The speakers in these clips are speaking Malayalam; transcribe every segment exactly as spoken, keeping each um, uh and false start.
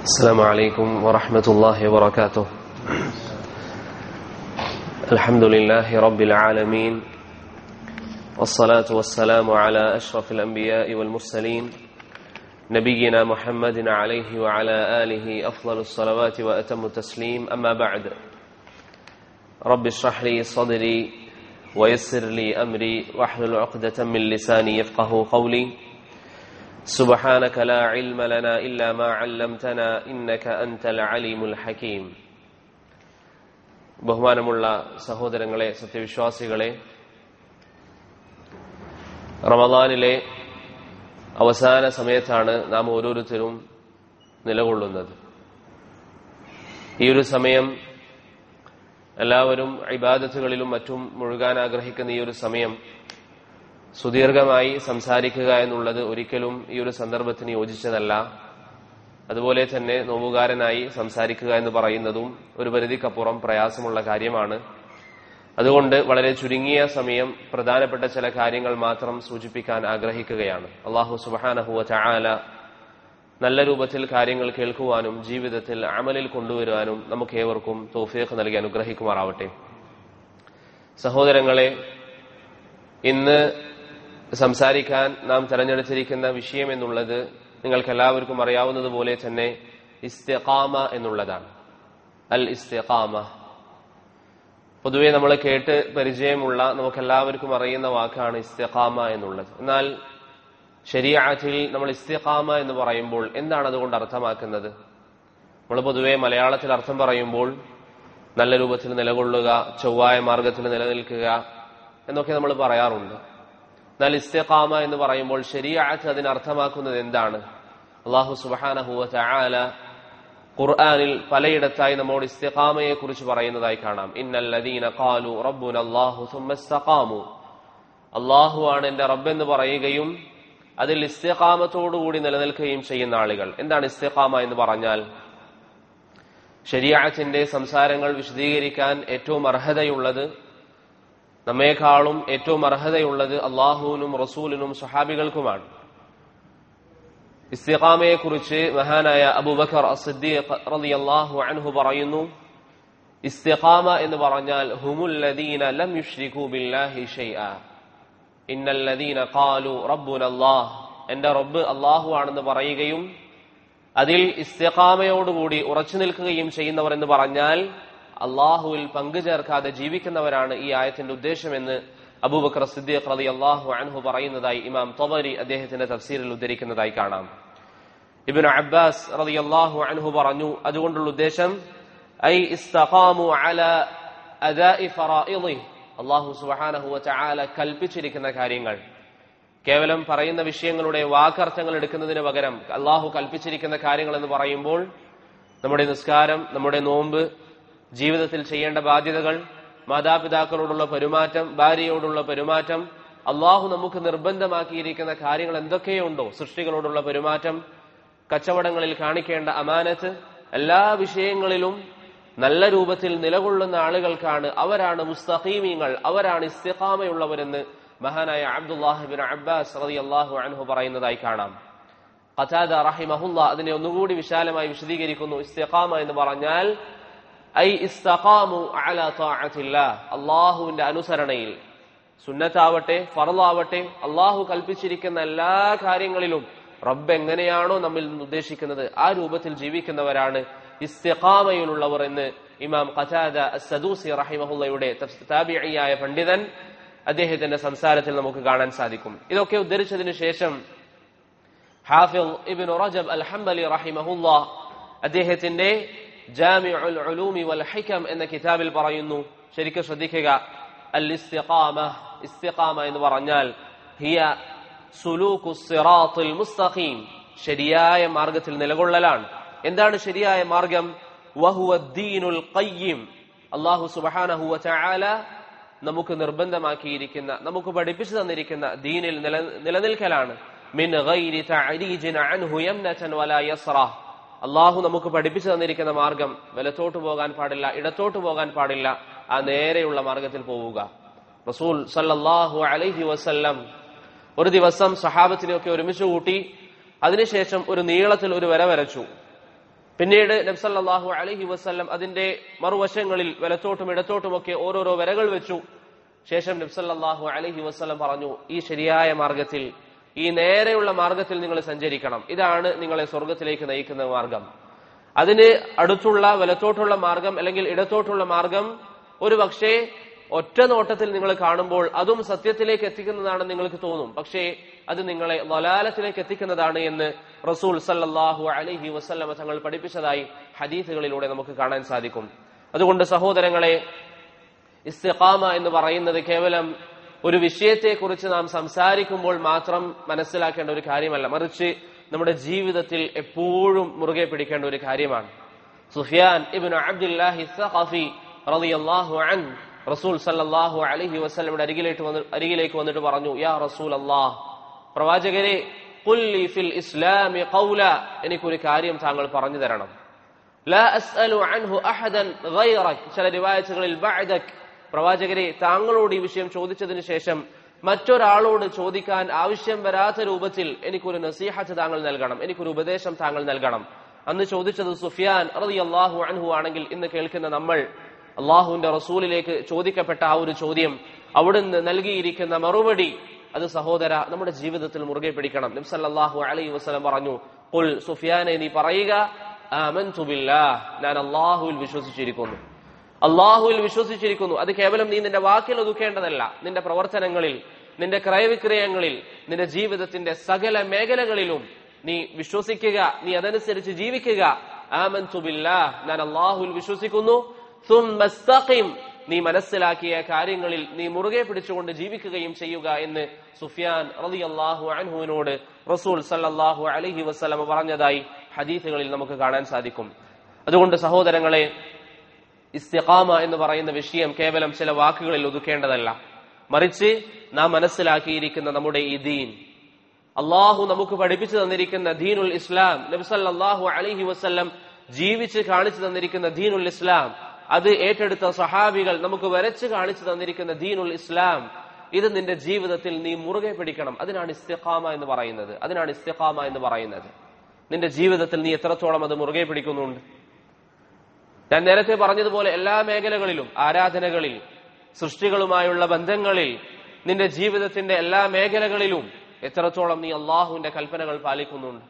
السلام عليكم ورحمة الله وبركاته. الحمد لله رب العالمين، والصلاة والسلام على أشرف الأنبياء والمرسلين نبينا محمد عليه وعلى آله أفضل الصلوات وأتم التسليم. أما بعد، رب اشرح لي صدري ويسر لي أمري واحلل عقدة من لساني يفقه قولي. سبحانك لا علم لنا إلا ما علمتنا إنك أنت العليم الحكيم. ബഹുമാനമുള്ള സഹോദരങ്ങളെ, സത്യവിശ്വാസികളെ, റമദാനിലെ അവസാന സമയത്താണ് നാം ഓരോരുത്തരും നിലകൊള്ളുന്നത്. ഈ ഒരു സമയം എല്ലാവരും ഇബാദത്തുകളിലും മറ്റും മുഴുകാൻ ആഗ്രഹിക്കുന്ന ഈ ഒരു സമയം സുദീർഘമായി സംസാരിക്കുക എന്നുള്ളത് ഒരിക്കലും ഈ ഒരു സന്ദർഭത്തിന് യോജിച്ചതല്ല. അതുപോലെ തന്നെ നോവുകാരനായി സംസാരിക്കുക എന്ന് പറയുന്നതും ഒരു പരിധിക്കപ്പുറം പ്രയാസമുള്ള കാര്യമാണ്. അതുകൊണ്ട് വളരെ ചുരുങ്ങിയ സമയം പ്രധാനപ്പെട്ട ചില കാര്യങ്ങൾ മാത്രം സൂചിപ്പിക്കാൻ ആഗ്രഹിക്കുകയാണ്. അല്ലാഹു സുബ്ഹാനഹു വ തആല നല്ല രൂപത്തിൽ കാര്യങ്ങൾ കേൾക്കുവാനും ജീവിതത്തിൽ അമലിൽ കൊണ്ടുവരുവാനും നമുക്ക് ഏവർക്കും തൗഫീഖ് നൽകി അനുഗ്രഹിക്കുമാറാവട്ടെ. സഹോദരങ്ങളെ, ഇന്ന് സംസാരിക്കാൻ നാം തെരഞ്ഞെടുത്തിരിക്കുന്ന വിഷയം എന്നുള്ളത് നിങ്ങൾക്കെല്ലാവർക്കും അറിയാവുന്നതുപോലെ തന്നെ ഇസ്തിഖാമ എന്നുള്ളതാണ്. അൽ ഇസ്തിഖാമ പൊതുവെ നമ്മൾ കേട്ട് പരിചയമുള്ള നമുക്കെല്ലാവർക്കും അറിയുന്ന വാക്കാണ് ഇസ്തിഖാമ എന്നുള്ളത്. എന്നാൽ ശരീഅത്തിൽ നമ്മൾ ഇസ്തിഖാമ എന്ന് പറയുമ്പോൾ എന്താണ് അതുകൊണ്ട് അർത്ഥമാക്കുന്നത്? നമ്മൾ പൊതുവെ മലയാളത്തിൽ അർത്ഥം പറയുമ്പോൾ നല്ല രൂപത്തിൽ നിലകൊള്ളുക, ചൊവ്വായ മാർഗത്തിൽ നിലനിൽക്കുക എന്നൊക്കെ നമ്മൾ പറയാറുണ്ട്. എന്നാൽ ഇസ്തിഖാമ എന്ന് പറയുമ്പോൾ ശരീഅത്ത് അതിന് അർത്ഥമാക്കുന്നത് എന്താണ്? അല്ലാഹു സുബ്ഹാനഹു വ തആല ഖുർആനിൽ പലയിടത്തായി നമ്മോട് ഇസ്തിഖാമയെ കുറിച്ച് പറയുന്നതായി കാണാം. ഇന്നൽ ലദീന ഖാലു റബ്ബുന അല്ലാഹു സുമ്മ ഇസ്തഖാമു, അല്ലാഹു ആണ് എന്റെ റബ്ബ് എന്ന് പറയുകയും അതിൽ ഇസ്തിഖാമത്തോടുകൂടി നിലനിൽക്കുകയും ചെയ്യുന്ന ആളുകൾ. എന്താണ് ഇസ്തിഖാമ എന്ന് പറഞ്ഞാൽ? ശരീഅത്തിന്റെ സംസാരങ്ങൾ വിശദീകരിക്കാൻ ഏറ്റവും അർഹതയുള്ളത്, നമ്മേക്കാളും ഏറ്റവും അർഹതയുള്ളത് അള്ളാഹുവിനും റസൂലിനും സ്വഹാബികൾക്കുമാണ്. ഇസ്തിഖാമയെ കുറിച്ച് മഹാനായ അബൂബക്കർ അസ്സിദ്ദീഖ് റളിയല്ലാഹു അൻഹു പറയുന്നു, ഇസ്തിഖാമ എന്ന് പറഞ്ഞാൽ ഹുമുൽ ലദീന ലം യുശ്രികൂ ബില്ലാഹി ഷൈഅ ഇന്നൽ ലദീന ഖാലു റബ്ബുനല്ലാഹ്, എന്റെ റബ്ബ് അല്ലാഹു ആണെന്ന് പറയുകയും അതിൽ ഇസ്തിഖാമയോടുകൂടി ഉറച്ചു നിൽക്കുകയും ചെയ്യുന്നവർ എന്ന് പറഞ്ഞാൽ അള്ളാഹുവിൽ പങ്കു ചേർക്കാതെ ജീവിക്കുന്നവരാണ് ഈ ആയത്തിന്റെ ഉദ്ദേശമെന്ന് അബൂബക്കർ സിദ്ദീഖ് റളിയല്ലാഹു അൻഹു പറയുന്നതായി ഇമാം തബരി അദ്ദേഹത്തിന്റെ തഫ്സീറിൽ ഉദ്ധരിക്കുന്നതായി കാണാം. ഇബ്നു അബ്ബാസ് റളിയല്ലാഹു അൻഹു പറഞ്ഞു, അതുകൊണ്ടുള്ള ഉദ്ദേശം ഐ ഇസ്തഖാമു അലാ അദാഇ ഫറായിദിഹി, അല്ലാഹു സുബ്ഹാനഹു വ തആല കൽപ്പിച്ചിരിക്കുന്ന കാര്യങ്ങൾ, കേവലം പറയുന്ന വിഷയങ്ങളുടെ വാക്കർത്ഥങ്ങൾ എടുക്കുന്നതിന് പകരം അള്ളാഹു കൽപ്പിച്ചിരിക്കുന്ന കാര്യങ്ങൾ എന്ന് പറയുമ്പോൾ നമ്മുടെ നിസ്കാരം, നമ്മുടെ നോമ്പ്, ജീവിതത്തിൽ ചെയ്യേണ്ട ബാധ്യതകൾ, മാതാപിതാക്കളോടുള്ള പെരുമാറ്റം, ഭാര്യയോടുള്ള പെരുമാറ്റം, അള്ളാഹു നമുക്ക് നിർബന്ധമാക്കിയിരിക്കുന്ന കാര്യങ്ങൾ എന്തൊക്കെയുണ്ടോ, സൃഷ്ടികളോടുള്ള പെരുമാറ്റം, കച്ചവടങ്ങളിൽ കാണിക്കേണ്ട അമാനത്ത്, എല്ലാ വിഷയങ്ങളിലും നല്ല രൂപത്തിൽ നിലകൊള്ളുന്ന ആളുകൾക്കാണ്, അവരാണ് മുസ്തഖീമീങ്ങൾ, അവരാണ് ഇസ്തിഖാമയുള്ളവരെന്ന് മഹാനായ അബ്ദുല്ലാഹ് ഇബ്നു അബ്ബാസ് റളിയല്ലാഹു അൻഹു പറയുന്നതായി കാണാം. ഖതാദ റഹിമഹുല്ലാഹ് അതിനെ ഒന്നുകൂടി വിശാലമായി വിശദീകരിക്കുന്നു. ഇസ്തിഖാമ എന്ന് പറഞ്ഞാൽ ഐ ഇസ്തഖാമു അലാ തആത്തില്ലാഹ്, അല്ലാഹുവിന്റെ അനുസരണയിൽ, സുന്നത്താവട്ടെ ഫർളാവട്ടെ, അല്ലാഹു കൽപ്പിച്ചിരിക്കുന്ന എല്ലാ കാര്യങ്ങളിലും റബ്ബ് എങ്ങനെയാണോ നമ്മിൽ നിന്ന് ഉദ്ദേശിക്കുന്നത് ആ രൂപത്തിൽ ജീവിക്കുന്നവരാണ് ഇസ്തിഖാമയിലുള്ളവർ എന്ന് ഇമാം ഖതാദ അസ്സദൂസി റഹിമഹുള്ളയുടെ താബിഈയായ പണ്ഡിതൻ അദ്ദേഹത്തിന്റെ സംസാരത്തിൽ നമുക്ക് കാണാൻ സാധിക്കും. ഇതൊക്കെ ഉദ്ധരിച്ചതിന് ശേഷം ഹാഫിദ് ഇബ്നു റജബ് അൽ ഹംബലി റഹിമഹുല്ലാഹ് അദ്ദേഹത്തിന്റെ ജാമിഉൽ ഉലൂമി വൽ ഹികം എന്ന കിതാബിൽ പറയുന്നു, ശരിക്കും ശ്രദ്ധിക്കുക, അൽ ഇസ്തിഖാമ, ഇസ്തിഖാമ എന്ന് പറഞ്ഞാൽ ഹിയ സുലൂഖു സിറാത്തുൽ മുസ്തഖീം, ശരിയായ മാർഗത്തിൽ നിലകൊള്ളലാണ്. എന്താണ് ശരിയായ മാർഗം? വഹുവ ദീനുൽ ഖയ്യിം, അല്ലാഹു സുബ്ഹാനഹു വ തആല നമുക്ക് നിർബന്ധമാക്കിയിരിക്കുന്ന, നമുക്ക് പഠിപ്പിച്ചു തന്നിരിക്കുന്ന ദീനിൽ നിലനിൽക്കലാണ്. മിൻ ഗൈരി തഅരീജിൻ അൻഹു യംനതൻ വലാ യസ്റ, അള്ളാഹു നമുക്ക് പഠിപ്പിച്ചു തന്നിരിക്കുന്ന മാർഗം വലത്തോട്ട് പോകാൻ പാടില്ല, ഇടത്തോട്ട് പോകാൻ പാടില്ല, ആ നേരെയുള്ള മാർഗത്തിൽ പോവുക. റസൂൽ സല്ലല്ലാഹു അലൈഹി വസല്ലം ഒരു ദിവസം സഹാബത്തിനെയൊക്കെ ഒരുമിച്ച് കൂട്ടി അതിനുശേഷം ഒരു നീളത്തിൽ ഒരു വര വരച്ചു. പിന്നീട് നബി സല്ലല്ലാഹു അലൈഹി വസല്ലം അതിന്റെ മറുവശങ്ങളിൽ വലത്തോട്ടും ഇടത്തോട്ടുമൊക്കെ ഓരോരോ വരകൾ വെച്ചു. ശേഷം നബി സല്ലല്ലാഹു അലൈഹി വസല്ലം പറഞ്ഞു, ഈ ശരിയായ മാർഗത്തിൽ, ഈ നേരെയുള്ള മാർഗത്തിൽ നിങ്ങൾ സഞ്ചരിക്കണം. ഇതാണ് നിങ്ങളെ സ്വർഗത്തിലേക്ക് നയിക്കുന്ന മാർഗം. അതിന് അടുത്തുള്ള വലത്തോട്ടുള്ള മാർഗം അല്ലെങ്കിൽ ഇടത്തോട്ടുള്ള മാർഗം ഒരു പക്ഷേ ഒറ്റ നോട്ടത്തിൽ നിങ്ങൾ കാണുമ്പോൾ അതും സത്യത്തിലേക്ക് എത്തിക്കുന്നതാണെന്ന് നിങ്ങൾക്ക് തോന്നും. പക്ഷേ അത് നിങ്ങളെ ളലാലത്തിലേക്ക് എത്തിക്കുന്നതാണ് എന്ന് റസൂൽ സല്ലല്ലാഹു അലൈഹി വസല്ലമ തങ്ങൾ പഠിപ്പിച്ചതായി ഹദീസുകളിലൂടെ നമുക്ക് കാണാൻ സാധിക്കും. അതുകൊണ്ട് സഹോദരങ്ങളെ, ഇസ്തിഖാമ എന്ന് പറയുന്നത് കേവലം ഒരു വിഷയത്തെക്കുറിച്ച് നാം സംസാരിക്കുമ്പോൾ മാത്രം മനസ്സിലാക്കേണ്ട ഒരു കാര്യമല്ല, മറിച്ച് നമ്മുടെ ജീവിതത്തിൽ എപ്പോഴും മുറുകെ പിടിക്കേണ്ട ഒരു കാര്യമാണ്. സുഫിയാൻ ഇബ്നു അബ്ദുല്ലാഹി സഖഫി റളിയല്ലാഹു അൻഹു റസൂൽ സല്ലല്ലാഹു അലൈഹി വസല്ലമയുടെ അരികിലേക്ക് വന്ന് അരികിലേക്ക് വന്നിട്ട് പറഞ്ഞു, യാ റസൂലല്ലാഹ്, പ്രവാചകരെ, ഖുൽ ലി ഫിൽ ഇസ്ലാമി ഖൗല, എനിക്കൊരു കാര്യം താങ്കൾ പറഞ്ഞു തരണം. ലാ അസ്അലു അൻഹു അഹദൻ ഗൈറക്, ചില റിവായത്തുകളിൽ ബഅദക്, പ്രവാചകരെ, താങ്കളോട് ഈ വിഷയം ചോദിച്ചതിന് ശേഷം മറ്റൊരാളോട് ചോദിക്കാൻ ആവശ്യം വരാത്ത രൂപത്തിൽ എനിക്കൊരു നസീഹത്ത് താങ്കൾ നൽകണം, എനിക്കൊരു ഉപദേശം താങ്കൾ നൽകണം. അന്ന് ചോദിച്ചത് സുഫിയാൻ റളിയല്ലാഹു അൻഹു ആണെങ്കിൽ ഇന്ന് കേൾക്കുന്ന നമ്മൾ അള്ളാഹുവിന്റെ റസൂലിലേക്ക് ചോദിക്കപ്പെട്ട ആ ഒരു ചോദ്യം, അവിടുന്ന് നൽകിയിരിക്കുന്ന മറുപടി, അത് സഹോദര നമ്മുടെ ജീവിതത്തിൽ മുറുകെ പിടിക്കണം. നബി സല്ലല്ലാഹു അലൈഹി വസല്ലം പറഞ്ഞു, ഖുൽ, സുഫിയാനെ, നീ പറയുക, ആമൻതു ബില്ലാഹ്, ഞാൻ അള്ളാഹുവിൽ വിശ്വസിച്ചിരിക്കുന്നു. അള്ളാഹുവിൽ വിശ്വസിച്ചിരിക്കുന്നു. അത് കേവലം നീ നിന്റെ വാക്കിൽ ഒതുക്കേണ്ടതല്ല, നിന്റെ പ്രവർത്തനങ്ങളിൽ, നിന്റെ ക്രയവിക്രയങ്ങളിൽ, നിന്റെ ജീവിതത്തിന്റെ സകല മേഖലകളിലും നീ വിശ്വസിക്കുക, നീ അതനുസരിച്ച് ജീവിക്കുക. ആമൻതു ബില്ലാഹ്, ഞാൻ അള്ളാഹുവിൽ വിശ്വസിക്കുന്നു. സുമ്മ ഇസ്തഖിം, നീ മനസ്സിലാക്കിയ കാര്യങ്ങളിൽ നീ മുറുകെ പിടിച്ചുകൊണ്ട് ജീവിക്കുകയും ചെയ്യുക എന്ന് സുഫിയാൻ റളിയല്ലാഹു അൻഹുവിനോട് റസൂൽ സല്ലല്ലാഹു അലൈഹി വസല്ലം പറഞ്ഞതായി ഹദീസുകളിൽ നമുക്ക് കാണാൻ സാധിക്കും. അതുകൊണ്ട് സഹോദരങ്ങളെ, ഇസ്തിഖാമ എന്ന് പറയുന്ന വിഷയം കേവലം ചില വാക്കുകളിൽ ഒതുക്കേണ്ടതല്ല, മറിച്ച് നാം മനസ്സിലാക്കിയിരിക്കുന്ന നമ്മുടെ ഈ ദീൻ, അള്ളാഹു നമുക്ക് പഠിപ്പിച്ചു തന്നിരിക്കുന്ന ദീനുൽ ഇസ്ലാം, നബി സല്ലല്ലാഹു അലൈഹി വസല്ലം ജീവിച്ച് കാണിച്ചു തന്നിരിക്കുന്ന ദീനുൽ ഇസ്ലാം, അത് ഏറ്റെടുത്ത സഹാബികൾ നമുക്ക് വരച്ച് കാണിച്ചു തന്നിരിക്കുന്ന ദീനുൽ ഇസ്ലാം, ഇത് നിന്റെ ജീവിതത്തിൽ നീ മുറുകെ പിടിക്കണം. അതിനാണ് ഇസ്തിഖാമ എന്ന് പറയുന്നത്. അതിനാണ് ഇസ്തിഖാമ എന്ന് പറയുന്നത്. നിന്റെ ജീവിതത്തിൽ നീ എത്രത്തോളം അത് മുറുകെ പിടിക്കുന്നുണ്ട്? ഞാൻ നേരത്തെ പറഞ്ഞതുപോലെ എല്ലാ മേഖലകളിലും, ആരാധനകളിൽ, സൃഷ്ടികളുമായുള്ള ബന്ധങ്ങളിൽ, നിന്റെ ജീവിതത്തിന്റെ എല്ലാ മേഖലകളിലും എത്രത്തോളം നീ അള്ളാഹുവിന്റെ കൽപ്പനകൾ പാലിക്കുന്നുണ്ട്?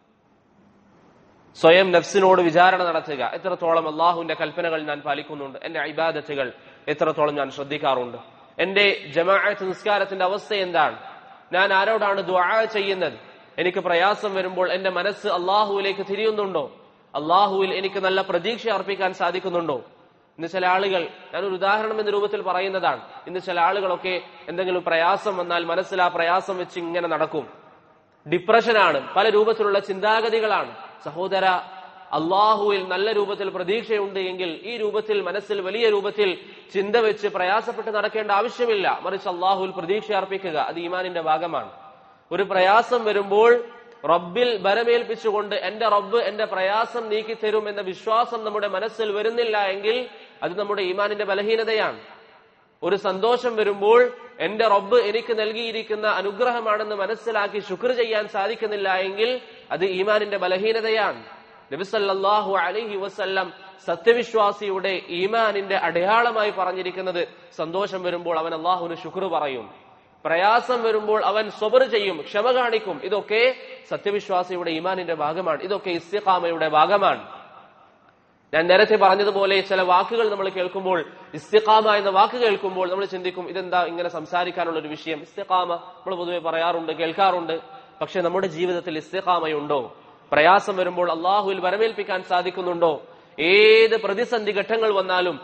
സ്വയം നഫ്സിനോട് വിചാരണ നടത്തുക, എത്രത്തോളം അള്ളാഹുവിന്റെ കൽപ്പനകൾ ഞാൻ പാലിക്കുന്നുണ്ട്? എന്റെ ഇബാദത്തുകൾ എത്രത്തോളം ഞാൻ ശ്രദ്ധിക്കാറുണ്ട്? എന്റെ ജമാഅത്ത് നിസ്കാരത്തിന്റെ അവസ്ഥ എന്താണ്? ഞാൻ ആരോടാണ് ദുആ ചെയ്യുന്നത്? എനിക്ക് പ്രയാസം വരുമ്പോൾ എന്റെ മനസ്സ് അള്ളാഹുവിലേക്ക് തിരിയുന്നുണ്ടോ? അള്ളാഹുവിൽ എനിക്ക് നല്ല പ്രതീക്ഷ അർപ്പിക്കാൻ സാധിക്കുന്നുണ്ടോ? ഇന്ന് ചില ആളുകൾ, ഞാനൊരു ഉദാഹരണം എന്ന രൂപത്തിൽ പറയുന്നതാണ്, ഇന്ന് ചില ആളുകളൊക്കെ എന്തെങ്കിലും പ്രയാസം വന്നാൽ മനസ്സിൽ ആ പ്രയാസം വെച്ച് ഇങ്ങനെ നടക്കും. ഡിപ്രഷനാണ്, പല രൂപത്തിലുള്ള ചിന്താഗതികളാണ്. സഹോദര, അള്ളാഹുവിൽ നല്ല രൂപത്തിൽ പ്രതീക്ഷയുണ്ട് എങ്കിൽ ഈ രൂപത്തിൽ മനസ്സിൽ വലിയ രൂപത്തിൽ ചിന്ത വെച്ച് പ്രയാസപ്പെട്ട് നടക്കേണ്ട ആവശ്യമില്ല, മറിച്ച് അള്ളാഹുവിൽ പ്രതീക്ഷ അർപ്പിക്കുക. അത് ഈമാനിന്റെ ഭാഗമാണ്. ഒരു പ്രയാസം വരുമ്പോൾ റബ്ബിൽ ബരമേൽപ്പിച്ചുകൊണ്ട് എന്റെ റബ്ബ് എന്റെ പ്രയാസം നീക്കിത്തരും എന്ന വിശ്വാസം നമ്മുടെ മനസ്സിൽ വരുന്നില്ല എങ്കിൽ അത് നമ്മുടെ ഈമാനിന്റെ ബലഹീനതയാണ്. ഒരു സന്തോഷം വരുമ്പോൾ എന്റെ റബ്ബ് എനിക്ക് നൽകിയിരിക്കുന്ന അനുഗ്രഹമാണെന്ന് മനസ്സിലാക്കി ശുക്ർ ചെയ്യാൻ സാധിക്കുന്നില്ല എങ്കിൽ അത് ഈമാനിന്റെ ബലഹീനതയാണ്. നബി സല്ലല്ലാഹു അലൈഹി വസല്ലം സത്യവിശ്വാസിയുടെ ഈമാനിന്റെ അടയാളമായി പറഞ്ഞിരിക്കുന്നത്, സന്തോഷം വരുമ്പോൾ അവൻ അള്ളാഹുവിന് ശുക്ർ പറയും, പ്രയാസം വരുമ്പോൾ അവൻ സ്വബർ ചെയ്യും, ക്ഷമ കാണിക്കും. ഇതൊക്കെ സത്യവിശ്വാസിയുടെ ഈമാനിന്റെ ഭാഗമാണ്. ഇതൊക്കെ ഇസ്തിഖാമയുടെ ഭാഗമാണ്. ഞാൻ നേരത്തെ പറഞ്ഞതുപോലെ ചില വാക്കുകൾ നമ്മൾ കേൾക്കുമ്പോൾ, ഇസ്തിഖാമ എന്ന വാക്ക് കേൾക്കുമ്പോൾ നമ്മൾ ചിന്തിക്കും, ഇതെന്താ ഇങ്ങനെ സംസാരിക്കാനുള്ള ഒരു വിഷയം? ഇസ്തിഖാമ നമ്മൾ പൊതുവെ പറയാറുണ്ട്, കേൾക്കാറുണ്ട്. പക്ഷെ നമ്മുടെ ജീവിതത്തിൽ ഇസ്തിഖാമയുണ്ടോ? പ്രയാസം വരുമ്പോൾ അള്ളാഹുവിൽ വരമേൽപ്പിക്കാൻ സാധിക്കുന്നുണ്ടോ? ഏത് പ്രതിസന്ധി ഘട്ടങ്ങൾ വന്നാലും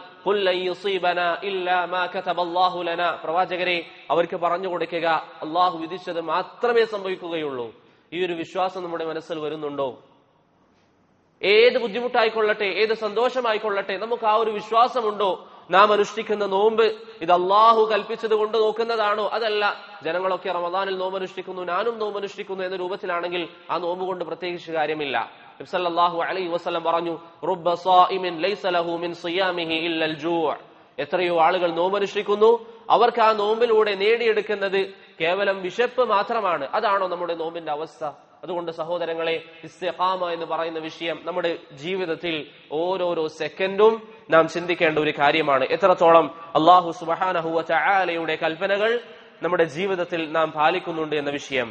പ്രവാചകരെ, അവർക്ക് പറഞ്ഞു കൊടുക്കുക, അള്ളാഹു വിധിച്ചത് മാത്രമേ സംഭവിക്കുകയുള്ളൂ. ഈ ഒരു വിശ്വാസം നമ്മുടെ മനസ്സിൽ വരുന്നുണ്ടോ? ഏത് ബുദ്ധിമുട്ടായിക്കൊള്ളട്ടെ, ഏത് സന്തോഷമായിക്കൊള്ളട്ടെ, നമുക്ക് ആ ഒരു വിശ്വാസമുണ്ടോ? നാം അനുഷ്ഠിക്കുന്ന നോമ്പ് ഇത് അള്ളാഹു കൽപ്പിച്ചത് കൊണ്ട് നോക്കുന്നതാണോ? അതല്ല, ജനങ്ങളൊക്കെ റമദാനിൽ നോമ്പനുഷ്ഠിക്കുന്നു, ഞാനും നോമ്പനുഷ്ഠിക്കുന്നു എന്ന രൂപത്തിലാണെങ്കിൽ ആ നോമ്പ് കൊണ്ട് പ്രത്യേകിച്ച് കാര്യമില്ല. നബി സല്ലല്ലാഹു അലൈഹി വസല്ലം പറഞ്ഞു, റുബ്ബ സായിമിൻ ലൈസ ലഹു മിൻ സിയാമിഹി ഇല്ലൽ ജൂ'. എത്രയോ ആളുകൾ നോമ്പനുഷ്ഠിക്കുന്നു, അവർക്ക് ആ നോമ്പിലൂടെ നേടിയെടുക്കുന്നത് കേവലം വിശപ്പ് മാത്രമാണ്. അതാണോ നമ്മുടെ നോമ്പിന്റെ അവസ്ഥ? അതുകൊണ്ട് സഹോദരങ്ങളെ, ഇസ്തിഖാമ എന്ന് പറയുന്ന വിഷയം നമ്മുടെ ജീവിതത്തിൽ ഓരോരോ സെക്കൻഡും നാം ചിന്തിക്കേണ്ട ഒരു കാര്യമാണ്. എത്രത്തോളം അല്ലാഹു സുബ്ഹാനഹു വ തആലയുടെ കൽപ്പനകൾ നമ്മുടെ ജീവിതത്തിൽ നാം പാലിക്കുന്നുണ്ട് എന്ന വിഷയം.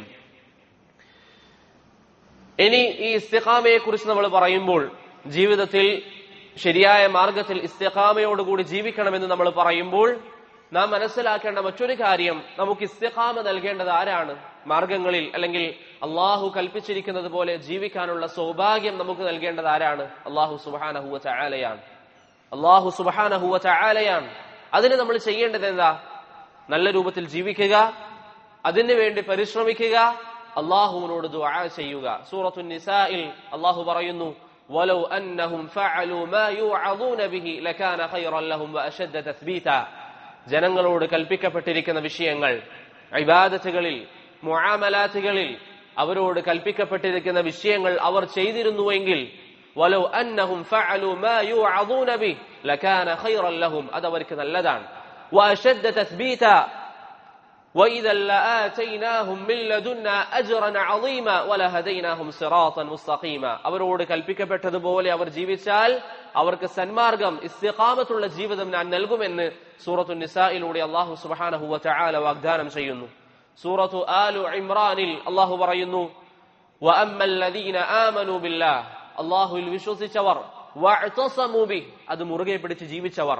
ഇനി ഈ ഇസ്തിഖാമയെ കുറിച്ച് നമ്മൾ പറയുമ്പോൾ, ജീവിതത്തിൽ ശരിയായ മാർഗത്തിൽ ഇസ്തിഖാമയോടുകൂടി ജീവിക്കണമെന്ന് നമ്മൾ പറയുമ്പോൾ നാം മനസ്സിലാക്കേണ്ട മറ്റൊരു കാര്യം, നമുക്ക് ഇസ്തിഖാമ നൽകേണ്ടത് ആരാണ്? മാർഗങ്ങളിൽ അല്ലെങ്കിൽ അള്ളാഹു കൽപ്പിച്ചിരിക്കുന്നത് പോലെ ജീവിക്കാനുള്ള സൗഭാഗ്യം നമുക്ക് നൽകേണ്ടത് ആരാണ്? അള്ളാഹു സുബ്ഹാനഹു വ തആലയാണ്. അള്ളാഹു സുബ്ഹാനഹു വ തആലയാണ്. അതിന് നമ്മൾ ചെയ്യേണ്ടത് എന്താ? നല്ല രൂപത്തിൽ ജീവിക്കുക, അതിനു വേണ്ടി പരിശ്രമിക്കുക, അള്ളാഹുവിനോട് ദുആ ചെയ്യുക. സൂറത്തുൻ നിസാഇൽ അള്ളാഹു പറയുന്നു, വലൗ അന്നഹും ഫഅലൂ മാ യുഅദൂന ബിഹി ലകാന ഖൈറൻ ലഹും വഅശദ്ദ തസ്ബീതാ. ജനങ്ങളോട് കൽപ്പിക്കപ്പെട്ടിരിക്കുന്ന വിഷയങ്ങൾ, ഇബാദത്തുകളിൽ, മുആമലാത്തുകളിൽ അവരോട് കൽപ്പിക്കപ്പെട്ടിരിക്കുന്ന വിഷയങ്ങൾ അവർ ചെയ്തിരുന്നുവെങ്കിൽ, വലൗ അന്നഹും ഫഅലൂ മാ യുഅദൂന ബിഹി ലകാന ഖൈറൻ ലഹും, അത് അവർക്ക് നല്ലതാണ്. വഅശദ്ദ തസ്ബീതാ وَإِذًا لَآتَيْنَاهُمْ مِنْ لَدُنَّا أَجْرًا عَظِيمًا وَلَهَدَيْنَاهُمْ صِرَاطًا مُسْتَقِيمًا. അവരോട് കൽപ്പിക്കപ്പെട്ടതുപോലെ അവർ ജീവിച്ചാൽ അവർക്ക് സന്മാർഗം, ഇസ്തിഖാമത്തുള്ള ജീവിതം ഞാൻ നൽകുമെന്ന് സൂറത്തു നിസായിലൂടെ അല്ലാഹു സുബ്ഹാനഹു വ തആല വാഗ്ദാനം ചെയ്യുന്നു. സൂറത്തു ആലു ഇംറാനിൽ അല്ലാഹു പറയുന്നു, وَأَمَّا الَّذِينَ آمَنُوا بِاللَّهِ, അല്ലാഹുവിൽ വിശ്വസിച്ചവർ, وَاعْتَصَمُوا بِهِ, അത് മുറുകെ പിടിച്ച് ജീവിച്ചവർ,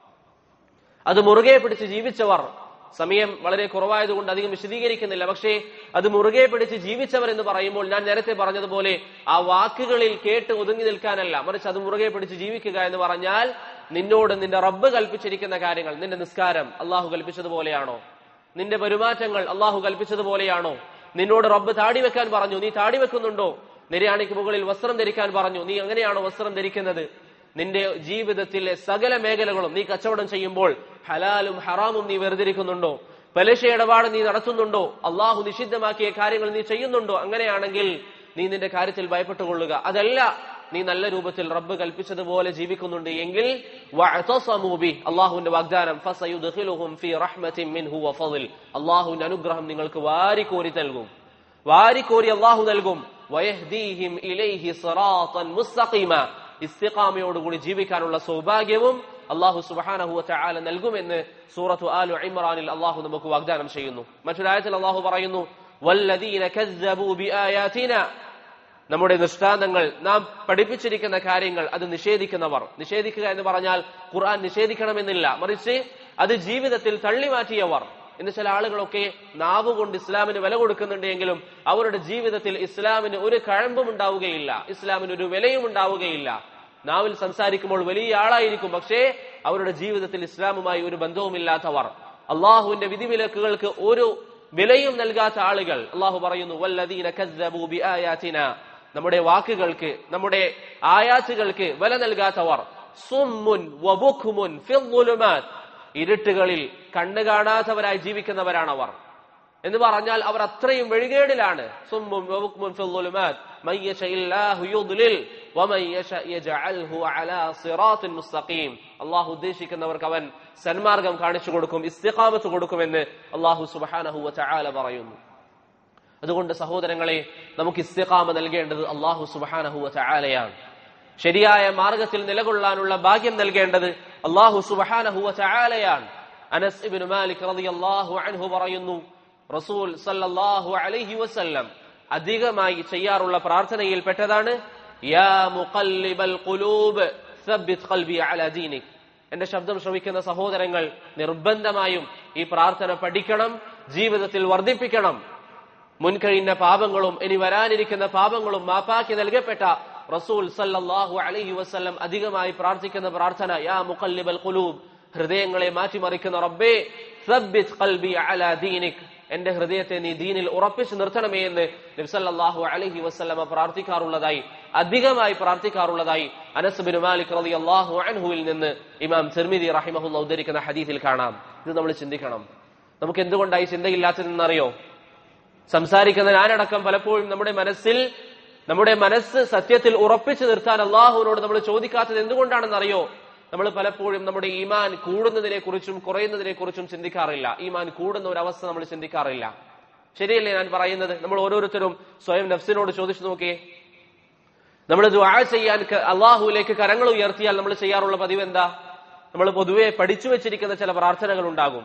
അത് മുറുകെ പിടിച്ച് ജീവിച്ചവർ സമയം വളരെ കുറവായതുകൊണ്ട് അധികം വിശദീകരിക്കുന്നില്ല. പക്ഷേ അത് മുറുകെ പിടിച്ച് ജീവിച്ചവർ എന്ന് പറയുമ്പോൾ ഞാൻ നേരത്തെ പറഞ്ഞതുപോലെ ആ വാക്കുകളിൽ കേട്ട് ഒതുങ്ങി നിൽക്കാനല്ല, മറിച്ച് അത് മുറുകെ പിടിച്ച് ജീവിക്കുക എന്ന് പറഞ്ഞാൽ നിന്നോട് നിന്റെ റബ്ബ് കൽപ്പിച്ചിരിക്കുന്ന കാര്യങ്ങൾ, നിന്റെ നിസ്കാരം അള്ളാഹു കൽപ്പിച്ചതുപോലെയാണോ? നിന്റെ പെരുമാറ്റങ്ങൾ അള്ളാഹു കൽപ്പിച്ചതുപോലെയാണോ? നിന്നോട് റബ്ബ് താടി വെക്കാൻ പറഞ്ഞു, നീ താടി വെക്കുന്നുണ്ടോ? നിര്യാണിക്ക് മുകളിൽ വസ്ത്രം ധരിക്കാൻ പറഞ്ഞു, നീ എങ്ങനെയാണോ വസ്ത്രം ധരിക്കുന്നത്? നിന്റെ ജീവിതത്തിലെ സകല മേഖലകളും, നീ കച്ചവടം ചെയ്യുമ്പോൾ ഹലാലും ഹറാമും നീ വേർതിരിക്കുന്നുണ്ടോ? പലിശ ഇടപാട് നീ നടത്തുന്നുണ്ടോ? അള്ളാഹു നിഷിദ്ധമാക്കിയ കാര്യങ്ങൾ നീ ചെയ്യുന്നുണ്ടോ? അങ്ങനെയാണെങ്കിൽ നീ നിന്റെ കാര്യത്തിൽ ഭയപ്പെട്ടുകൊള്ളുക. അതല്ല, നീ നല്ല രൂപത്തിൽ റബ്ബ് കൽപ്പിച്ചതുപോലെ ജീവിക്കുന്നുണ്ട് എങ്കിൽ വഅതസമൂ ബി, അള്ളാഹുവിന്റെ വാഗ്ദാനം, ഫസയുദ്ഖിലുഹും ഫീ റഹ്മത്തിൻ മിൻഹു വഫളിൽ, അള്ളാഹുവിന്റെ അനുഗ്രഹം നിങ്ങൾക്ക് വാരിക്കോരി നൽകും, വാരിക്കോരി അള്ളാഹു നൽകും. വയഹ്ദീഹിം ഇലൈഹി സിറാത്തൻ മുസ്തഖീമ, ഇസ്തിഖാമയോടുകൂടി ജീവിക്കാനുള്ള സൗഭാഗ്യവും അല്ലാഹു സുബ്ഹാനഹു വ തആല നൽകുമെന്ന് സൂറത്തു ആലു ഇംറാനിൽ അല്ലാഹു നമുക്ക് വാഗ്ദാനം ചെയ്യുന്നു. മറ്റൊരായത്തിൽ അല്ലാഹു പറയുന്നു, വല്ലദീന കസ്സബൂ ബിആയാതിനാ, നമ്മുടെ ദൃഷ്ടാന്തങ്ങൾ, നാം പഠിപ്പിച്ചിരിക്കുന്ന കാര്യങ്ങൾ അത് നിഷേധിക്കുന്നവർ. നിഷേധിക്കുക എന്ന് പറഞ്ഞാൽ ഖുർആൻ നിഷേധിക്കണമെന്നില്ല, മറിച്ച് അത് ജീവിതത്തിൽ തള്ളിമാറ്റിയവർ. ഇന്ന് ചില ആളുകളൊക്കെ നാവുകൊണ്ട് ഇസ്ലാമിന് വില കൊടുക്കുന്നുണ്ട് എങ്കിലും അവരുടെ ജീവിതത്തിൽ ഇസ്ലാമിന് ഒരു കഴമ്പും ഉണ്ടാവുകയില്ല, ഇസ്ലാമിന് ഒരു വിലയും ഉണ്ടാവുകയില്ല. നാവിൽ സംസാരിക്കുമ്പോൾ വലിയ ആളായിരിക്കും, പക്ഷേ അവരുടെ ജീവിതത്തിൽ ഇസ്ലാമുമായി ഒരു ബന്ധവുമില്ലാത്തവർ, അള്ളാഹുവിന്റെ വിധിവിലക്കുകൾക്ക് ഒരു വിലയും നൽകാത്ത ആളുകൾ. അള്ളാഹു പറയുന്നു, വല്ലദീന കസ്സബൂ ബിആയാതിനാ, നമ്മുടെ വാക്കുകൾക്ക്, നമ്മുടെ ആയാത്തുകൾക്ക് വില നൽകാത്തവർ. സുമ്മുൻ വബുക്മുൻ ഫിദ്ദുലുമാത്, ഇരുട്ടുകളിൽ കണ്ണു കാണാത്തവരായി ജീവിക്കുന്നവരാണവർ എന്ന് പറഞ്ഞാൽ അവർ അത്രയും വെളികേടിലാണ്. സുമ്മുൻ വബുക്മുൻ ഫിദ്ദുലുമാത് മൻ യശഇല്ലാഹു യുദ്ലിൽ വമൻ യശഅ യജഅൽഹു അലാ സിറാത്തിൻ മുസ്തഖീം. അല്ലാഹു ഉദ്ദേശിക്കുന്നവർക്ക് അവൻ സന്മാർഗം കാണിച്ചു കൊടുക്കും, ഇസ്തിഖാമത്ത് കൊടുക്കുമെന്ന് അല്ലാഹു സുബ്ഹാനഹു വ തആല പറയുന്നു. അതുകൊണ്ട് സഹോദരങ്ങളെ, നമുക്ക് ഇസ്തിഖാമ നൽകേണ്ടത് അല്ലാഹു സുബ്ഹാനഹു വ തആലയാണ്. ശരിയായ മാർഗത്തിൽ നിലകൊള്ളാനുള്ള ഭാഗ്യം നൽകേണ്ടത് അല്ലാഹു സുബ്ഹാനഹു വ തആലയാണ്. അനസ് ഇബ്നു മാലിക് റളിയല്ലാഹു അൻഹു പറയുന്നു, റസൂൽ സല്ലല്ലാഹു അലൈഹി വസല്ലം അധികമായി ചെയ്യാറുള്ള പ്രാർത്ഥനയിൽ പെട്ടതാണ്, യാ മുഖല്ലിബൽ ഖുലൂബ് സബ്ബിത് ഖൽബി അലാ ദീനിക്. എന്റെ ശബ്ദം ശ്രവിക്കുന്ന സഹോദരങ്ങൾ നിർബന്ധമായും ഈ പ്രാർത്ഥന പഠിക്കണം, ജീവിതത്തിൽ വർദ്ധിപ്പിക്കണം. മുൻകഴിഞ്ഞ പാപങ്ങളും ഇനി വരാനിരിക്കുന്ന പാപങ്ങളും മാപ്പാക്കി നൽകപ്പെട്ട റസൂൽ സല്ലല്ലാഹു അലൈഹി വസല്ലം അധികമായി പ്രാർത്ഥിക്കുന്ന പ്രാർത്ഥന, യാ മുഖല്ലിബൽ ഖുലൂബ്, ഹൃദയങ്ങളെ മാറ്റിമറിക്കുന്ന റബ്ബേ, സബ്ബിത് ഖൽബി അലാ ദീനിക്, എന്റെ ഹൃദയത്തെ നീ ദീനിൽ ഉറപ്പിച്ചു നിർത്തണമേ എന്ന് നബി സല്ലല്ലാഹു അലൈഹി വസല്ലമ പ്രാർത്ഥിക്കാറുള്ളതായി, അധികമായി പ്രാർത്ഥിക്കാറുള്ളതായി അനസ് ബിൻ മാലിക് റളിയല്ലാഹു അൻഹുവിൽ നിന്ന് ഇമാം തിർമിദി റഹിമഹുല്ലാഹ് ഉദ്ധരിക്കുന്ന ഹദീസിൽ കാണാം. ഇത് നമ്മൾ ചിന്തിക്കണം. നമുക്ക് എന്തുകൊണ്ടായി ചിന്തയില്ലാത്തതെന്നറിയോ? സംസാരിക്കുന്ന ഞാനടക്കം പലപ്പോഴും നമ്മുടെ മനസ്സിൽ, നമ്മുടെ മനസ്സ് സത്യത്തിൽ ഉറപ്പിച്ചു നിർത്താൻ അള്ളാഹുവിനോട് നമ്മൾ ചോദിക്കാത്തത് എന്തുകൊണ്ടാണെന്നറിയോ? നമ്മൾ പലപ്പോഴും നമ്മുടെ ഈമാൻ കൂടുന്നതിനെ കുറിച്ചും കുറയുന്നതിനെ കുറിച്ചും ചിന്തിക്കാറില്ല. ഈമാൻ കൂടുന്ന ഒരവസ്ഥ നമ്മൾ ചിന്തിക്കാറില്ല. ശരിയല്ലേ ഞാൻ പറയുന്നത്? നമ്മൾ ഓരോരുത്തരും സ്വയം നഫ്സിനോട് ചോദിച്ചു നോക്കിയേ. നമ്മൾ ദുആ ചെയ്യാൻ അള്ളാഹുവിലേക്ക് കരങ്ങൾ ഉയർത്തിയാൽ നമ്മൾ ചെയ്യാറുള്ള പതിവ് എന്താ? നമ്മൾ പൊതുവെ പഠിച്ചു വെച്ചിരിക്കുന്ന ചില പ്രാർത്ഥനകൾ ഉണ്ടാകും.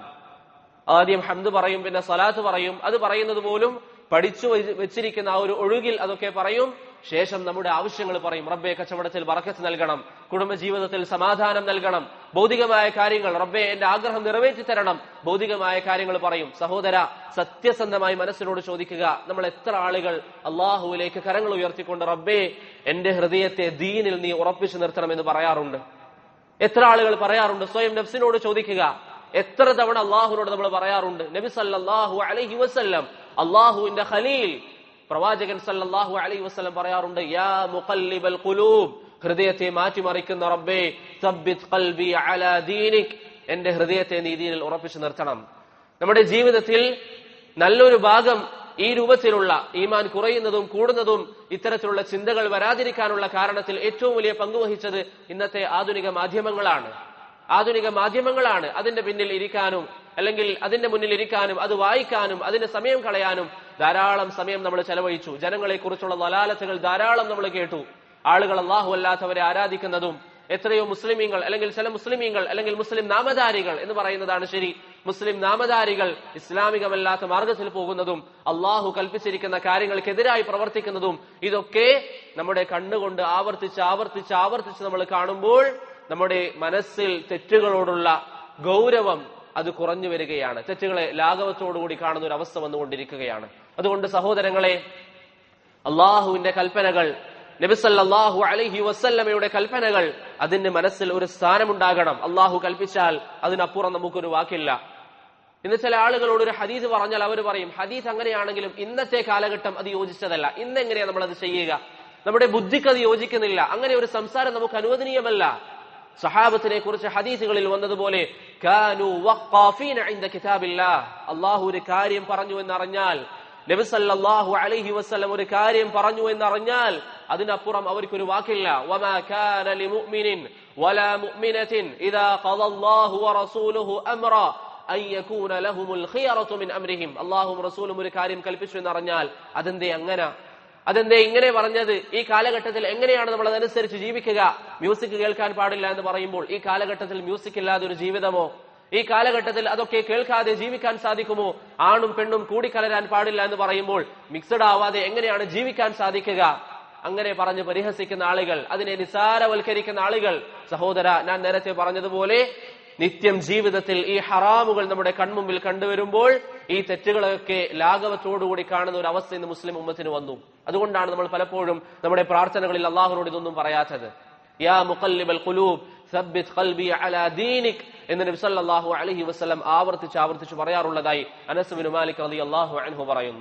ആദ്യം ഹംദ് പറയും, പിന്നെ സലാത്ത് പറയും. അത് പറയുന്നത് പോലും പഠിച്ചു വെച്ചിരിക്കുന്ന ആ ഒരു ഒഴുകിൽ അതൊക്കെ പറയും. ശേഷം നമ്മുടെ ആവശ്യങ്ങൾ പറയും. റബ്ബേ, കച്ചവടത്തിൽ ബറക്കത്ത് നൽകണം, കുടുംബജീവിതത്തിൽ സമാധാനം നൽകണം, ഭൗതികമായ കാര്യങ്ങൾ റബ്ബേ എന്റെ ആഗ്രഹം നിറവേറ്റി തരണം, ഭൗതികമായ കാര്യങ്ങൾ പറയും. സഹോദര, സത്യസന്ധമായി മനസ്സിനോട് ചോദിക്കുക, നമ്മൾ എത്ര ആളുകൾ അള്ളാഹുവിലേക്ക് കരങ്ങൾ ഉയർത്തിക്കൊണ്ട് റബ്ബേ എന്റെ ഹൃദയത്തെ ദീനിൽ നീ ഉറപ്പിച്ചു നിർത്തണമെന്ന് പറയാറുണ്ട്? എത്ര ആളുകൾ പറയാറുണ്ട്? സ്വയം നഫ്സിനോട് ചോദിക്കുക, എത്ര തവണ അള്ളാഹുവിനോട് നമ്മൾ പറയാറുണ്ട്? നബി സല്ലല്ലാഹു അലൈഹി വസല്ലം, അള്ളാഹുവിന്റെ ഖലീൽ പ്രവാചകൻ സല്ലല്ലാഹു അലൈഹി വസല്ലം പറയാറുണ്ട്, യാ മുഖല്ലിബൽ ഖുലൂബ്, ഹൃദയത്തെ മാറ്റിമറിക്കുന്ന റബ്ബേ, സബ്ബിത് ഖൽബി അലാ ദീനിക്, എന്റെ ഹൃദയത്തെ നീ ദീനിൽ ഉറപ്പിച്ചു നിർത്തണം. നമ്മുടെ ജീവിതത്തിൽ നല്ലൊരു ഭാഗം ഈ രൂപത്തിലുള്ള ഈമാൻ കുറയുന്നതും കൂടുന്നതും ഇത്തരത്തിലുള്ള ചിന്തകൾ വരാതിരിക്കാനുള്ള കാരണത്തിൽ ഏറ്റവും വലിയ പങ്കുവഹിച്ചത് ഇന്നത്തെ ആധുനിക മാധ്യമങ്ങളാണ്. ആധുനിക മാധ്യമങ്ങളാണ് അതിന്റെ പിന്നിൽ ഇരിക്കാനും അല്ലെങ്കിൽ അതിന്റെ മുന്നിൽ ഇരിക്കാനും അത് വായിക്കാനും അതിന് സമയം കളയാനും ധാരാളം സമയം നമ്മൾ ചെലവഴിച്ചു. ജനങ്ങളെ കുറിച്ചുള്ള ദലാലത്തുകൾ ധാരാളം നമ്മൾ കേട്ടു. ആളുകൾ അല്ലാഹു അല്ലാത്തവരെ ആരാധിക്കുന്നതും, എത്രയോ മുസ്ലിമീങ്ങൾ അല്ലെങ്കിൽ ചില മുസ്ലിമീങ്ങൾ അല്ലെങ്കിൽ മുസ്ലിം നാമധാരികൾ എന്ന് പറയുന്നതാണ് ശരി, മുസ്ലിം നാമധാരികൾ ഇസ്ലാമികമല്ലാത്ത മാർഗത്തിൽ പോകുന്നതും അള്ളാഹു കൽപ്പിച്ചിരിക്കുന്ന കാര്യങ്ങൾക്കെതിരായി പ്രവർത്തിക്കുന്നതും ഇതൊക്കെ നമ്മുടെ കണ്ണുകൊണ്ട് ആവർത്തിച്ച് ആവർത്തിച്ച് ആവർത്തിച്ച് നമ്മൾ കാണുമ്പോൾ നമ്മുടെ മനസ്സിൽ തെറ്റുകളോടുള്ള ഗൗരവം അത് കുറഞ്ഞു വരികയാണ്. തെറ്റുകളെ ലാഘവത്തോടുകൂടി കാണുന്ന ഒരു അവസ്ഥ വന്നുകൊണ്ടിരിക്കുകയാണ്. അതുകൊണ്ട് സഹോദരങ്ങളെ, അള്ളാഹുവിന്റെ കൽപ്പനകൾ, നബി സല്ലല്ലാഹു അലൈഹി വസല്ലമയുടെ കൽപ്പനകൾ, അതിന്റെ മനസ്സിൽ ഒരു സ്ഥാനമുണ്ടാകണം. അള്ളാഹു കൽപ്പിച്ചാൽ അതിനപ്പുറം നമുക്കൊരു വാക്കില്ല. ഇന്ന് ചില ആളുകളോട് ഒരു ഹദീസ് പറഞ്ഞാൽ അവർ പറയും, ഹദീസ് അങ്ങനെയാണെങ്കിലും ഇന്നത്തെ കാലഘട്ടം അത് യോജിച്ചതല്ല, ഇന്നെങ്ങനെയാ നമ്മൾ അത് ചെയ്യുക, നമ്മുടെ ബുദ്ധിക്ക് അത് യോജിക്കുന്നില്ല, അങ്ങനെ ഒരു സംസാരം നമുക്ക് അനുവദനീയമല്ല. സഹാബത്തിനെ കുറിച്ച് ഹദീസുകളിൽ വന്നതുപോലെ കാനൂ വഖാഫീന ഇൻദ കിതാബില്ലാഹ്, അല്ലാഹു ഒരു കാര്യം പറഞ്ഞു എന്നറിഞ്ഞാൽ, നബി സല്ലല്ലാഹു അലൈഹി വസല്ലം ഒരു കാര്യം പറഞ്ഞു എന്നറിഞ്ഞാൽ അതിനപ്പുറം അവർക്കൊരു വാക്കില്ല. വമാ കാന ലിമുഅ്മിനിൻ വലാ മുഅ്മിനത്തിൻ ഇദാ ഖദല്ലാഹു വറസൂലുഹു അംറാ അൻ യകൂന ലഹുമുൽ ഖിയറതു മിൻ അംരിഹിം, അല്ലാഹുവും റസൂലും ഒരു കാര്യം കൽപ്പിച്ചു എന്നറിഞ്ഞാൽ അതെന്തേ അങ്ങനെ, അതെന്തേ ഇങ്ങനെ പറഞ്ഞത്, ഈ കാലഘട്ടത്തിൽ എങ്ങനെയാണ് നമ്മൾ അതനുസരിച്ച് ജീവിക്കുക? മ്യൂസിക് കേൾക്കാൻ പാടില്ല എന്ന് പറയുമ്പോൾ ഈ കാലഘട്ടത്തിൽ മ്യൂസിക് ഇല്ലാതെ ഒരു ജീവിതമോ? ഈ കാലഘട്ടത്തിൽ അതൊക്കെ കേൾക്കാതെ ജീവിക്കാൻ സാധിക്കുമോ? ആണും പെണ്ണും കൂടിക്കലരാൻ പാടില്ല എന്ന് പറയുമ്പോൾ മിക്സഡ് ആവാതെ എങ്ങനെയാണ് ജീവിക്കാൻ സാധിക്കുക? അങ്ങനെ പറഞ്ഞ് പരിഹസിക്കുന്ന ആളുകൾ, അതിനെ നിസാരവൽക്കരിക്കുന്ന ആളുകൾ, സഹോദര, ഞാൻ നേരത്തെ പറഞ്ഞതുപോലെ നിത്യം ജീവിതത്തിൽ ഈ ഹറാമുകൾ നമ്മുടെ കൺമുമ്പിൽ കണ്ടുവരുമ്പോൾ ഈ തെറ്റുകളൊക്കെ ലാഘവത്തോടുകൂടി കാണുന്ന ഒരു അവസ്ഥ ഇന്ന് മുസ്ലിം ഉമ്മത്തിന് വന്നു. അതുകൊണ്ടാണ് നമ്മൾ പലപ്പോഴും നമ്മുടെ പ്രാർത്ഥനകളിൽ അള്ളാഹുനോട് ഇതൊന്നും പറയാത്തത്. യാ മുഖല്ലിബൽ ഖുലൂബ് സബ്ബിത് ഖൽബി അലാ ദീനിക് എന്ന് നബി സല്ലല്ലാഹു അലൈഹി വസല്ലം ആവർത്തിച്ച് ആവർത്തിച്ച് പറയാറുള്ളതായി അനസ് ബിൻ മാലിക് റളിയല്ലാഹു അൻഹു പറയുന്നു.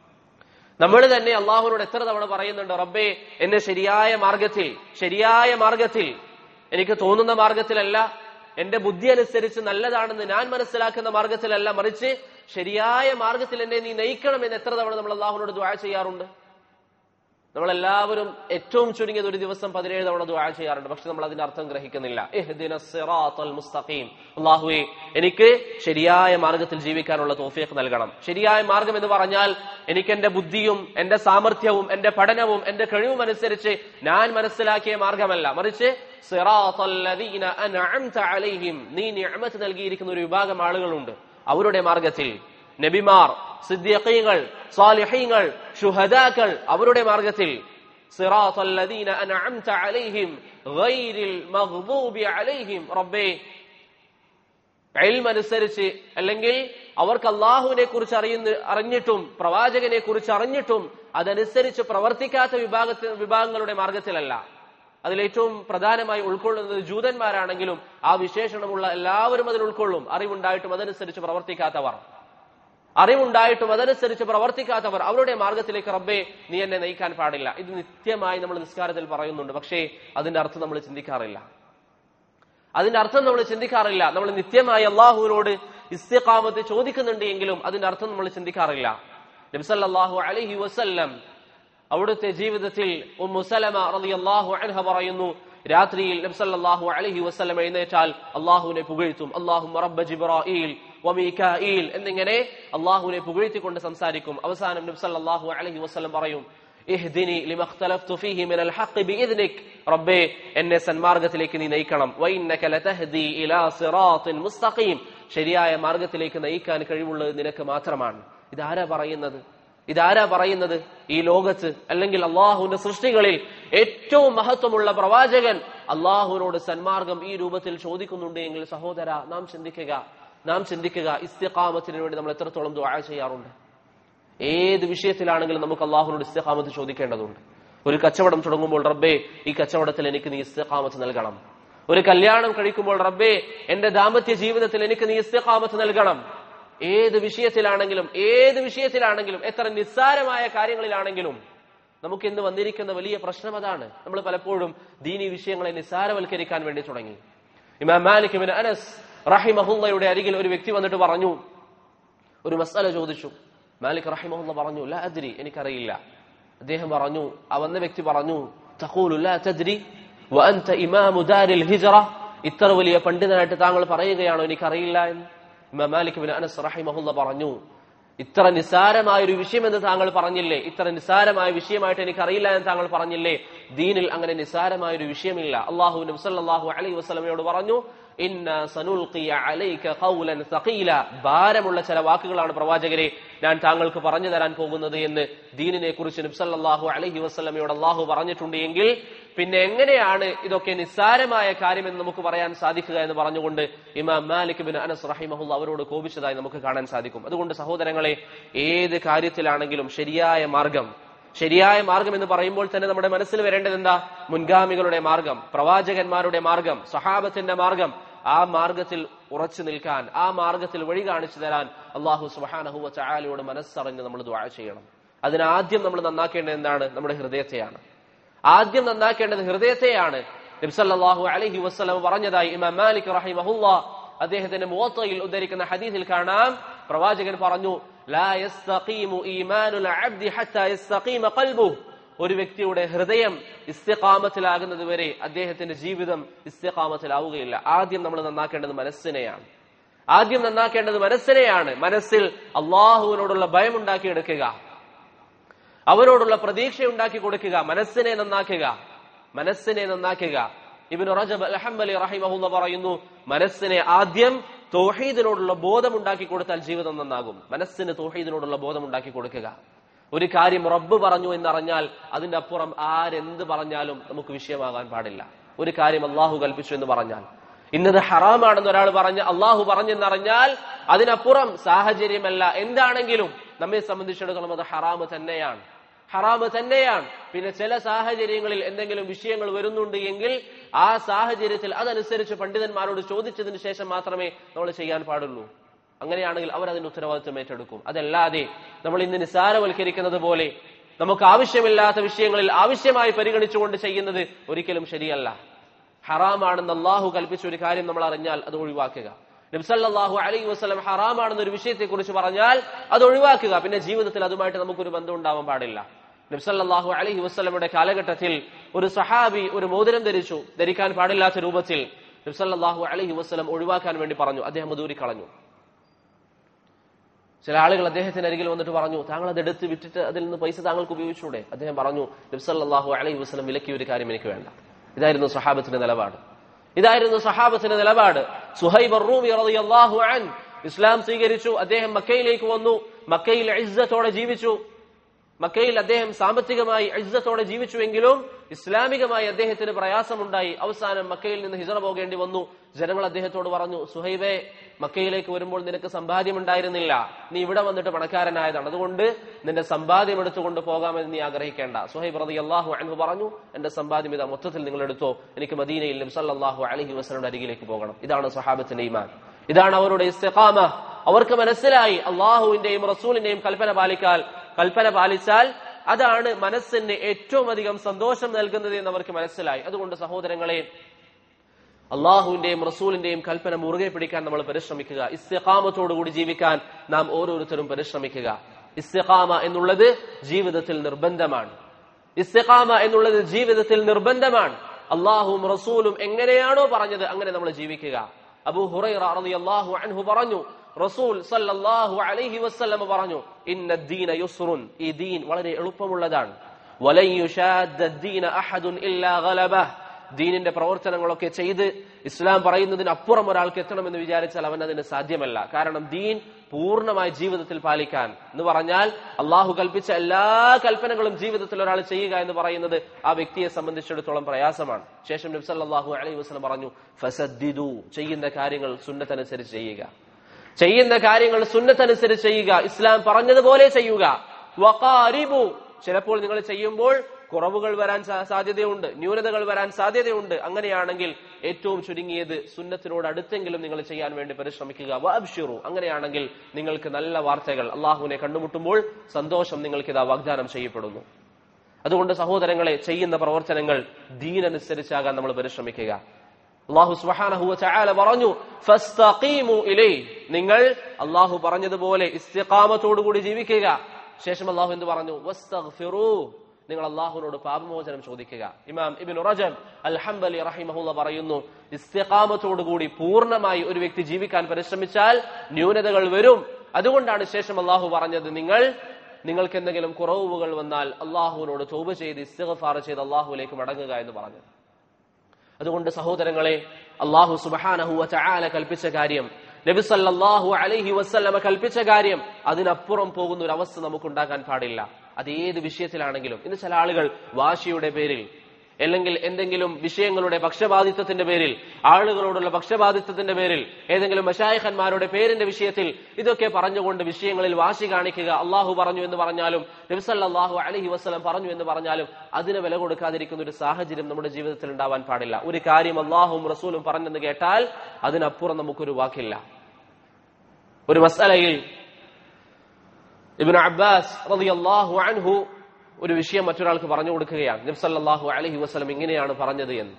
നമ്മൾ തന്നെ അള്ളാഹുനോട് എത്ര തവണ പറയുന്നുണ്ട്, റബ്ബേ എന്നെ ശരിയായ മാർഗത്തിൽ ശരിയായ മാർഗത്തിൽ എനിക്ക് തോന്നുന്ന മാർഗത്തിലല്ല, എന്റെ ബുദ്ധി അനുസരിച്ച് നല്ലതാണെന്ന് ഞാൻ മനസ്സിലാക്കുന്ന മാർഗത്തിലല്ല, മറിച്ച് ശരിയായ മാർഗത്തിൽ എന്നെ നീ നയിക്കണം എന്ന് എത്ര തവണ നമ്മൾ അള്ളാഹുനോട് ദുആ ചെയ്യാറുണ്ട്? നമ്മളെല്ലാവരും ഏറ്റവും ചുരുങ്ങിയത് ഒരു ദിവസം പതിനേഴ് തവണ ദുആ ചെയ്യാറുണ്ട്. പക്ഷെ നമ്മൾ അതിന്റെ അർത്ഥം ഗ്രഹിക്കുന്നില്ല. ഇഹ്ദിനസ് സിറാത്തൽ മുസ്തഖീം, അല്ലാഹുവേ എനിക്ക് ശരിയായ മാർഗത്തിൽ ജീവിക്കാനുള്ള തൗഫീഖ് നൽകണം. ശരിയായ മാർഗം എന്ന് പറഞ്ഞാൽ എനിക്ക് എന്റെ ബുദ്ധിയും എന്റെ സാമർഥ്യവും എന്റെ പഠനവും എന്റെ കഴിവും അനുസരിച്ച് ഞാൻ മനസ്സിലാക്കിയ മാർഗമല്ല, മറിച്ച് സിറാത്തൽ ലദീന അൻഅംത അലൈഹിം, നീ നിഅമത്ത് നൽകിയിരിക്കുന്ന ഒരു വിഭാഗം ആളുകളുണ്ട്, അവരുടെ മാർഗത്തിൽ. നബിമാർ, സിദ്ദീഖീങ്ങൾ, സാലിഹീങ്ങൾ, ശുഹദാക്കൾ, അവരുടെ മാർഗത്തിൽ. സിറാത്തൽ ലദീന അൻഅംത അലൈഹിം ഗൈരിൽ മഗ്ദൂബി അലൈഹിം, റബ്ബേ ഇൽമ അനുസരിച്ച് അല്ലെങ്കിൽ അവർക്ക് അല്ലാഹുവിനെ കുറിച്ച് അറിയുന്ന അറിഞ്ഞിട്ടും പ്രവാചകനെ കുറിച്ച് അറിഞ്ഞിട്ടും അതനുസരിച്ച് പ്രവർത്തിക്കാത്ത വിഭാഗത്തിൽ വിഭാഗങ്ങളുടെ മാർഗത്തിലല്ല. അതിലേറ്റവും പ്രധാനമായി ഉൾക്കൊള്ളുന്നത് ജൂതന്മാരാണെങ്കിലും ആ വിശേഷണമുള്ള എല്ലാവരും അതിൽ ഉൾക്കൊള്ളും. അറിവുണ്ടായിട്ടും അതനുസരിച്ച് പ്രവർത്തിക്കാത്തവർ അറിവുണ്ടായിട്ടും അതനുസരിച്ച് പ്രവർത്തിക്കാത്തവർ അവരുടെ മാർഗത്തിലേക്ക് റബ്ബേ നീ എന്നെ നയിക്കാൻ പാടില്ല. ഇത് നിത്യമായി നമ്മൾ നിസ്കാരത്തിൽ പറയുന്നുണ്ട്. പക്ഷേ അതിന്റെ അർത്ഥം നമ്മൾ ചിന്തിക്കാറില്ല. അതിന്റെ അർത്ഥം നമ്മൾ ചിന്തിക്കാറില്ല. നമ്മൾ നിത്യമായി അള്ളാഹുവിനോട് ഇസ്തിഖാമത്ത് ചോദിക്കുന്നുണ്ട് എങ്കിലും അതിന്റെ അർത്ഥം നമ്മൾ ചിന്തിക്കാറില്ല. നബി സല്ലല്ലാഹു അലൈഹി വസല്ലം അവിടുത്തെ ജീവിതത്തിൽ ഉമ്മു സലമ റളിയല്ലാഹു അൻഹ പറയുന്നു, രാത്രിയിൽ നബി സല്ലല്ലാഹു അലൈഹി വസല്ലം എഴുന്നേറ്റാൽ അല്ലാഹുവിനെ പുകഴ്ത്തും. അല്ലാഹുമ്മ റബ്ബ ജിബ്രായീൽ വമീകായിൽ എന്നിങ്ങനെ അല്ലാഹുവിനെ പുകഴ്ത്തിക്കൊണ്ട് സംസാരിക്കും. അവസാനം നബി സല്ലല്ലാഹു അലൈഹി വസല്ലം പറയും, ഇഹ്ദിനി ലിമാ ഇഖ്തലഫ്തു ഫീഹി മിനൽ ഹഖ് ബിഇദ്നിക്, റബ്ബേ എന്നെ സന്മാർഗ്ഗത്തിലേക്ക് നീ നയിക്കണം. വഇന്നക ലതഹ്ദി ഇലാ സിറാത്തിൻ മുസ്തഖീം, ശരിയായ മാർഗ്ഗത്തിലേക്ക് നയിക്കാൻ കഴിവുള്ളത് നിനക്ക് മാത്രമാണ്. ഇതാരാ പറയുന്നത്? ഇതാരാ പറയുന്നത്? ഈ ലോകത്ത് അല്ലെങ്കിൽ അള്ളാഹുവിന്റെ സൃഷ്ടികളിൽ ഏറ്റവും മഹത്വമുള്ള പ്രവാചകൻ അള്ളാഹുവിനോട് സന്മാർഗം ഈ രൂപത്തിൽ ചോദിക്കുന്നുണ്ട് എങ്കിൽ സഹോദര, നാം ചിന്തിക്കുക നാം ചിന്തിക്കുക ഇസ്തിഖാമത്തിന് വേണ്ടി നമ്മൾ എത്രത്തോളം ദുആ ചെയ്യാറുണ്ട്? ഏത് വിഷയത്തിലാണെങ്കിലും നമുക്ക് അള്ളാഹുവിനോട് ഇസ്തിഖാമത്ത് ചോദിക്കേണ്ടതുണ്ട്. ഒരു കച്ചവടം തുടങ്ങുമ്പോൾ, റബ്ബേ ഈ കച്ചവടത്തിൽ എനിക്ക് നീ ഇസ്തിഖാമത്ത് നൽകണം. ഒരു കല്യാണം കഴിക്കുമ്പോൾ, റബ്ബേ എന്റെ ദാമ്പത്യ ജീവിതത്തിൽ എനിക്ക് നീ ഇസ്തിഖാമത്ത് നൽകണം. ഏത് വിഷയത്തിലാണെങ്കിലും ഏത് വിഷയത്തിലാണെങ്കിലും എത്ര നിസ്സാരമായ കാര്യങ്ങളിലാണെങ്കിലും നമുക്ക് ഇന്ന് വന്നിരിക്കുന്ന വലിയ പ്രശ്നം അതാണ്. നമ്മൾ പലപ്പോഴും ദീനി വിഷയങ്ങളെ നിസ്സാരവൽക്കരിക്കാൻ വേണ്ടി തുടങ്ങി. ഇമാം മാലിക് ഇബ്നു അനസ് റഹിമഹുള്ളയുടെ അരികിൽ ഒരു വ്യക്തി വന്നിട്ട് പറഞ്ഞു, ഒരു മസ്അല ചോദിച്ചു. മാലിക് റഹിമഹുള്ള പറഞ്ഞു, ലാ അദ്രി, എനിക്കറിയില്ല. അദ്ദേഹം പറഞ്ഞു, ആ വന്ന വ്യക്തി പറഞ്ഞു, തഖൂലു ലാ തദ്രി വഅൻത ഇമാമു ദാരിൽ ഹിജ്റ, ഇത്ര വലിയ പണ്ഡിതനായിട്ട് താങ്കൾ പറയുകയാണോ എനിക്കറിയില്ല എന്ന്? ഇമാം മാലിക് ഇബ്നു അനസ് റഹിമഹുള്ള പറഞ്ഞു, ഇത്ര നിസ്സാരമായ ഒരു വിഷയം എന്ന് താങ്കൾ പറഞ്ഞില്ലേ, ഇത്ര നിസ്സാരമായ വിഷയമായിട്ട് എനിക്കറിയില്ല എന്ന് താങ്കൾ പറഞ്ഞില്ലേ? ദീനിൽ അങ്ങനെ നിസ്സാരമായ ഒരു വിഷയമില്ല. അല്ലാഹു നബി സല്ലല്ലാഹു അലൈഹി വസല്ലമയോട് പറഞ്ഞു, ഇന്നാ സനുൽഖി അലൈക ഖൗലൻ സഖീല, ഭാരമുള്ള ചില വാക്കുകളാണ് പ്രവാചകരെ ഞാൻ താങ്കൾക്ക് പറഞ്ഞു തരാൻ പോകുന്നത് എന്ന് ദീനിനെ കുറിച്ച് നബി സല്ലല്ലാഹു അലൈഹി വസല്ലമയോട് അല്ലാഹു പറഞ്ഞിട്ടുണ്ട് എങ്കിൽ പിന്നെ എങ്ങനെയാണ് ഇതൊക്കെ നിസ്സാരമായ കാര്യമെന്ന് നമുക്ക് പറയാൻ സാധിക്കുക എന്ന് പറഞ്ഞുകൊണ്ട് ഇമാം മാലിക് ഇബ്നു അനസ് റഹിമഹുള്ള അവരോട് കോപിച്ചതായി നമുക്ക് കാണാൻ സാധിക്കും. അതുകൊണ്ട് സഹോദരങ്ങളെ, ഏത് കാര്യത്തിലാണെങ്കിലും ശരിയായ മാർഗം ശരിയായ മാർഗം എന്ന് പറയുമ്പോൾ തന്നെ നമ്മുടെ മനസ്സിൽ വരേണ്ടത് എന്താ? മുൻഗാമികളുടെ മാർഗം, പ്രവാചകന്മാരുടെ മാർഗം, സഹാബത്തിന്റെ മാർഗം. ആ മാർഗത്തിൽ ഉറച്ചു നിൽക്കാൻ, ആ മാർഗത്തിൽ വഴി കാണിച്ചു തരാൻ അല്ലാഹു സുബ്ഹാനഹു വ തആലയോട് മനസ്സറിഞ്ഞ് നമ്മൾ ദുആ ചെയ്യണം. അതിനാദ്യം നമ്മൾ നന്നാക്കേണ്ടത് എന്താണ്? നമ്മുടെ ഹൃദയത്തെയാണ്. ആദ്യം നന്നാക്കേണ്ടത് ഹൃദയത്തെയാണ്. നബി സല്ലല്ലാഹു അലൈഹി വസല്ലം പറഞ്ഞതായി ഇമാം മാലിക് റഹിമഹുല്ലാ അദ്ദേഹത്തിന്റെ മുവത്തയിൽ ഉദ്ധരിക്കുന്ന ഹദീസിൽ കാണാം, പ്രവാചകൻ പറഞ്ഞു, ലാ യസ്തഖീമു ഈമാനുൽ അബ്ദി ഹത്താ യസ്തഖീമ ഖൽബുഹു, ഒരു വ്യക്തിയുടെ ഹൃദയം ഇസ്തിഖാമത്തിലാകുന്നത് വരെ അദ്ദേഹത്തിന്റെ ജീവിതം ഇസ്തിഖാമത്തിലാവുകയില്ല. ആദ്യം നമ്മൾ നന്നാക്കേണ്ടത് മനസ്സിനെയാണ്. ആദ്യം നന്നാക്കേണ്ടത് മനസ്സിനെയാണ്. മനസ്സിൽ അള്ളാഹുവിനോടുള്ള ഭയം ഉണ്ടാക്കിയെടുക്കുക, അവരോടുള്ള പ്രതീക്ഷ ഉണ്ടാക്കി കൊടുക്കുക, മനസ്സിനെ നന്നാക്കുക മനസ്സിനെ നന്നാക്കുക ഇബ്നു റജബ് അൽ ഹംബലി റഹിമഹുല്ലാ പറയുന്നു, മനസ്സിനെ ആദ്യം തൗഹീദിനോടുള്ള ബോധമുണ്ടാക്കി കൊടുത്താൽ ജീവിതം നന്നാകും. മനസ്സിന് തൗഹീദിനോടുള്ള ബോധമുണ്ടാക്കി കൊടുക്കുക. ഒരു കാര്യം റബ്ബ് പറഞ്ഞു എന്നറിഞ്ഞാൽ അതിന്റെ അപ്പുറം ആരെന്ത് പറഞ്ഞാലും നമുക്ക് വിഷയമാകാൻ പാടില്ല. ഒരു കാര്യം അള്ളാഹു കൽപ്പിച്ചു എന്ന് പറഞ്ഞാൽ, ഇന്നത് ഹറാമാണെന്ന് ഒരാൾ പറഞ്ഞ് അള്ളാഹു പറഞ്ഞെന്നറിഞ്ഞാൽ അതിനപ്പുറം സാഹചര്യമല്ല എന്താണെങ്കിലും നമ്മെ സംബന്ധിച്ചിടത്തോളം അത് ഹറാമ് തന്നെയാണ് ഹറാമ് തന്നെയാണ് പിന്നെ ചില സാഹചര്യങ്ങളിൽ എന്തെങ്കിലും വിഷയങ്ങൾ വരുന്നുണ്ട് എങ്കിൽ ആ സാഹചര്യത്തിൽ അതനുസരിച്ച് പണ്ഡിതന്മാരോട് ചോദിച്ചതിന് ശേഷം മാത്രമേ നമ്മൾ ചെയ്യാൻ പാടുള്ളൂ. അങ്ങനെയാണെങ്കിൽ അവർ അതിന്റെ ഉത്തരവാദിത്വം ഏറ്റെടുക്കും. അതല്ലാതെ നമ്മൾ ഇന്ന് നിസ്സാരവൽക്കരിക്കുന്നത് പോലെ നമുക്ക് ആവശ്യമില്ലാത്ത വിഷയങ്ങളിൽ ആവശ്യമായി പരിഗണിച്ചുകൊണ്ട് ചെയ്യുന്നത് ഒരിക്കലും ശരിയല്ല. ഹറാമാണെന്ന് അള്ളാഹു കൽപ്പിച്ച ഒരു കാര്യം നമ്മൾ അറിഞ്ഞാൽ അത് ഒഴിവാക്കുക. നബി സല്ലല്ലാഹു അലൈഹി വസല്ലം ഹറാമാണെന്ന ഒരു വിഷയത്തെ കുറിച്ച് പറഞ്ഞാൽ അത് ഒഴിവാക്കുക. പിന്നെ ജീവിതത്തിൽ അതുമായിട്ട് നമുക്കൊരു ബന്ധം ഉണ്ടാവാൻ പാടില്ല. നബി സല്ലല്ലാഹു അലൈഹി വസല്ലമയുടെ കാലഘട്ടത്തിൽ ഒരു സഹാബി ഒരു മോതിരം ധരിച്ചു, ധരിക്കാൻ പാടില്ലാത്ത രൂപത്തിൽ. നബി സല്ലല്ലാഹു അലൈഹി വസല്ലം ഒഴിവാക്കാൻ വേണ്ടി പറഞ്ഞു, അദ്ദേഹം ദൂരിക്കളഞ്ഞു. ചില ആളുകൾ അദ്ദേഹത്തിന് അരികിൽ വന്നിട്ട് പറഞ്ഞു, താങ്കൾ അത് എടുത്ത് വിറ്റിട്ട് അതിൽ നിന്ന് പൈസ താങ്കൾക്ക് ഉപയോഗിച്ചൂടെ? അദ്ദേഹം പറഞ്ഞു, നബി സല്ലല്ലാഹു അലൈഹി വസല്ലം വിലക്കിയ ഒരു കാര്യം എനിക്ക് വേണ്ട. ഇതായിരുന്നു സഹാബത്തിന്റെ നിലപാട്. ഇതായിരുന്നു സഹാബത്തിന്റെ നിലപാട്. സുഹൈബ് റൂമി റളിയല്ലാഹു അൻഹു ഇസ്ലാം സ്വീകരിച്ചു. അദ്ദേഹം മക്കയിലേക്ക് വന്നു. മക്കയിൽ ഇസ്സത്തോടെ ജീവിച്ചു. മക്കയിൽ അദ്ദേഹം സാമ്പത്തികമായി ഇസ്സത്തോടെ ജീവിച്ചുവെങ്കിലും ഇസ്ലാമികമായി അദ്ദേഹത്തിന് പ്രയാസമുണ്ടായി. അവസാനം മക്കയിൽ നിന്ന് ഹിജറ പോകേണ്ടി വന്നു. ജനങ്ങൾ അദ്ദേഹത്തോട് പറഞ്ഞു, സുഹൈബേ, മക്കയിലേക്ക് വരുമ്പോൾ നിനക്ക് സമ്പാദ്യം ഉണ്ടായിരുന്നില്ല, നീ ഇവിടെ വന്നിട്ട് പണക്കാരനായതാണ്, അതുകൊണ്ട് നിന്റെ സമ്പാദ്യം എടുത്തുകൊണ്ട് പോകാമെന്ന് നീ ആഗ്രഹിക്കേണ്ട. സുഹൈബ് റളിയല്ലാഹു അൻഹു പറഞ്ഞു, എന്റെ സമ്പാദ്യം ഇതാ, മൊത്തത്തിൽ നിങ്ങൾ എടുത്തോ, എനിക്ക് മദീനയിൽ നബി സല്ലല്ലാഹു അലൈഹി വസല്ലമയുടെ അരികിലേക്ക് പോകണം. ഇതാണ് സഹാബത്തിന്റെ ഈമാൻ, ഇതാണ് അവരുടെ ഇസ്തിഖാമ. അവർക്ക് മനസ്സിലായി അള്ളാഹുവിന്റെയും റസൂലിന്റെയും കൽപ്പന പാലിക്കാൻ കൽപ്പന പാലിച്ചാൽ അതാണ് മനസ്സിന് ഏറ്റവും അധികം സന്തോഷം നൽകുന്നത് എന്ന് അവർക്ക് മനസ്സിലായി. അതുകൊണ്ട് സഹോദരങ്ങളെ, അള്ളാഹുവിന്റെയും റസൂലിന്റെയും കൽപ്പന മുറുകെ പിടിക്കാൻ നമ്മൾ പരിശ്രമിക്കുക. ഇസ്തിഖാമത്തോടുകൂടി ജീവിക്കാൻ നാം ഓരോരുത്തരും പരിശ്രമിക്കുക. ഇസ്തിഖാമ എന്നുള്ളത് ജീവിതത്തിൽ നിർബന്ധമാണ്. ഇസ്തിഖാമ എന്നുള്ളത് ജീവിതത്തിൽ നിർബന്ധമാണ്. അള്ളാഹുവും റസൂലും എങ്ങനെയാണോ പറഞ്ഞത് അങ്ങനെ നമ്മൾ ജീവിക്കുക. അബൂ ഹുറൈറ റളിയല്ലാഹു അൻഹു പറഞ്ഞു, റസൂൽ സല്ലല്ലാഹു അലൈഹി വസല്ലം പറഞ്ഞു, ഇന്നദ്ദീന യുസ്റുൻ, ഈ ദീൻ വളരെ എളുപ്പമുള്ളതാണ്. വലൻ യുശാദ്ദദ്ദീന അഹദുൻ ഇല്ലാ ഗലബഹ്, ദീനിന്റെ പ്രവർത്തനങ്ങളൊക്കെ ചെയ്ത് ഇസ്ലാം പറയുന്നതിന് അപ്പുറം ഒരാൾക്ക് എത്തണമെന്ന് വിചാരിച്ചാൽ അവൻ അതിന് സാധ്യമല്ല. കാരണം ദീൻ പൂർണ്ണമായി ജീവിതത്തിൽ പാലിക്കാൻ എന്ന് പറഞ്ഞാൽ അള്ളാഹു കൽപ്പിച്ച എല്ലാ കൽപ്പനകളും ജീവിതത്തിൽ ഒരാൾ ചെയ്യുക എന്ന് പറയുന്നത് ആ വ്യക്തിയെ സംബന്ധിച്ചിടത്തോളം പ്രയാസമാണ്. ശേഷം നബി സല്ലല്ലാഹു അലൈഹി വസല്ലം പറഞ്ഞു, ഫസദ്ദിദു, ചെയ്യുന്ന കാര്യങ്ങൾ സുന്നത്തനുസരിച്ച് ചെയ്യുക, ചെയ്യുന്ന കാര്യങ്ങൾ സുന്നത്തനുസരിച്ച് ചെയ്യുക, ഇസ്ലാം പറഞ്ഞതുപോലെ ചെയ്യുക. വഖാരിബു, ചിലപ്പോൾ നിങ്ങൾ ചെയ്യുമ്പോൾ കുറവുകൾ വരാൻ സാധ്യതയുണ്ട്, ന്യൂനതകൾ വരാൻ സാധ്യതയുണ്ട്. അങ്ങനെയാണെങ്കിൽ ഏറ്റവും ചുരുങ്ങിയത് സുന്നത്തിനോട് അടുത്തെങ്കിലും നിങ്ങൾ ചെയ്യാൻ വേണ്ടി പരിശ്രമിക്കുക. വഅബ്ശിറു, അങ്ങനെയാണെങ്കിൽ നിങ്ങൾക്ക് നല്ല വാർത്തകൾ, അള്ളാഹുവിനെ കണ്ടുമുട്ടുമ്പോൾ സന്തോഷം നിങ്ങൾക്ക് ഇതാ വാഗ്ദാനം ചെയ്യപ്പെടുന്നു. അതുകൊണ്ട് സഹോദരങ്ങളെ, ചെയ്യുന്ന പ്രവർത്തനങ്ങൾ ദീനനുസരിച്ചാകാൻ നമ്മൾ പരിശ്രമിക്കുക. അല്ലാഹു സുബ്ഹാനഹു വ തആല പറഞ്ഞു, ഫസ്തഖീമു ഇലൈഹി, നിങ്ങൾ അള്ളാഹു പറഞ്ഞതുപോലെ ഇസ്തിഖാമത്തോടുകൂടി ജീവിക്കുക. ശേഷം അള്ളാഹു എന്ത് പറഞ്ഞു? വസ്തഗ്ഫിറൂ, നിങ്ങൾ അള്ളാഹുവിനോട് പാപമോചനം ചോദിക്കുക. ഇമാം ഇബ്നു റജബ് അൽ ഹംബലി റഹിമഹുല്ലാഹ് പറയുന്നു, ഇസ്തിഖാമത്തോടുകൂടി പൂർണ്ണമായി ഒരു വ്യക്തി ജീവിക്കാൻ പരിശ്രമിച്ചാൽ ന്യൂനതകൾ വരും. അതുകൊണ്ടാണ് ശേഷം അള്ളാഹു പറഞ്ഞത്, നിങ്ങൾ നിങ്ങൾക്ക് എന്തെങ്കിലും കുറവുകൾ വന്നാൽ അള്ളാഹുവിനോട് തൗബ ചെയ്ത് ഇസ്തിഗ്ഫാർ ചെയ്ത് അള്ളാഹുവിലേക്ക് മടങ്ങുക എന്ന് പറഞ്ഞു. അതുകൊണ്ട് സഹോദരങ്ങളെ, അള്ളാഹു സുബ്ഹാനഹു വ തആല കൽപ്പിച്ച കാര്യം, നബി സല്ലല്ലാഹു അലൈഹി വസല്ലമ കൽപ്പിച്ച കാര്യം, അതിനപ്പുറം പോകുന്ന ഒരു അവസ്ഥ നമുക്കുണ്ടാകാൻ പാടില്ല. അത് ഏത് വിഷയത്തിലാണെങ്കിലും. ഇന്ന് ചില ആളുകൾ വാശിയുടെ പേരിൽ അല്ലെങ്കിൽ എന്തെങ്കിലും വിഷയങ്ങളുടെ പക്ഷപാതിത്വത്തിന്റെ പേരിൽ, ആളുകളോടുള്ള പക്ഷപാതിത്വത്തിന്റെ പേരിൽ, ഏതെങ്കിലും മശായിഖന്മാരുടെ പേരിന്റെ വിഷയത്തിൽ ഇതൊക്കെ പറഞ്ഞുകൊണ്ട് വിഷയങ്ങളിൽ വാശി കാണിക്കുക. അള്ളാഹു പറഞ്ഞു എന്ന് പറഞ്ഞാലും നബി സല്ലല്ലാഹു അലൈഹി വസല്ലം പറഞ്ഞു എന്ന് പറഞ്ഞാലും അതിന് വില കൊടുക്കാതിരിക്കുന്ന ഒരു സാഹചര്യം നമ്മുടെ ജീവിതത്തിൽ ഉണ്ടാവാൻ പാടില്ല. ഒരു കാര്യം അള്ളാഹുവും റസൂലും പറഞ്ഞെന്ന് കേട്ടാൽ അതിനപ്പുറം നമുക്കൊരു വാക്കില്ല. ഒരു മസ്അലയിൽ ഇബ്നു അബ്ബാസ് റളിയല്ലാഹു അൻഹു ഒരു വിഷയം മറ്റൊരാൾക്ക് പറഞ്ഞു കൊടുക്കുകയാണ്. നബി സല്ലല്ലാഹു അലൈഹി വസല്ലം ഇങ്ങനെയാണ് പറഞ്ഞത് എന്ന്.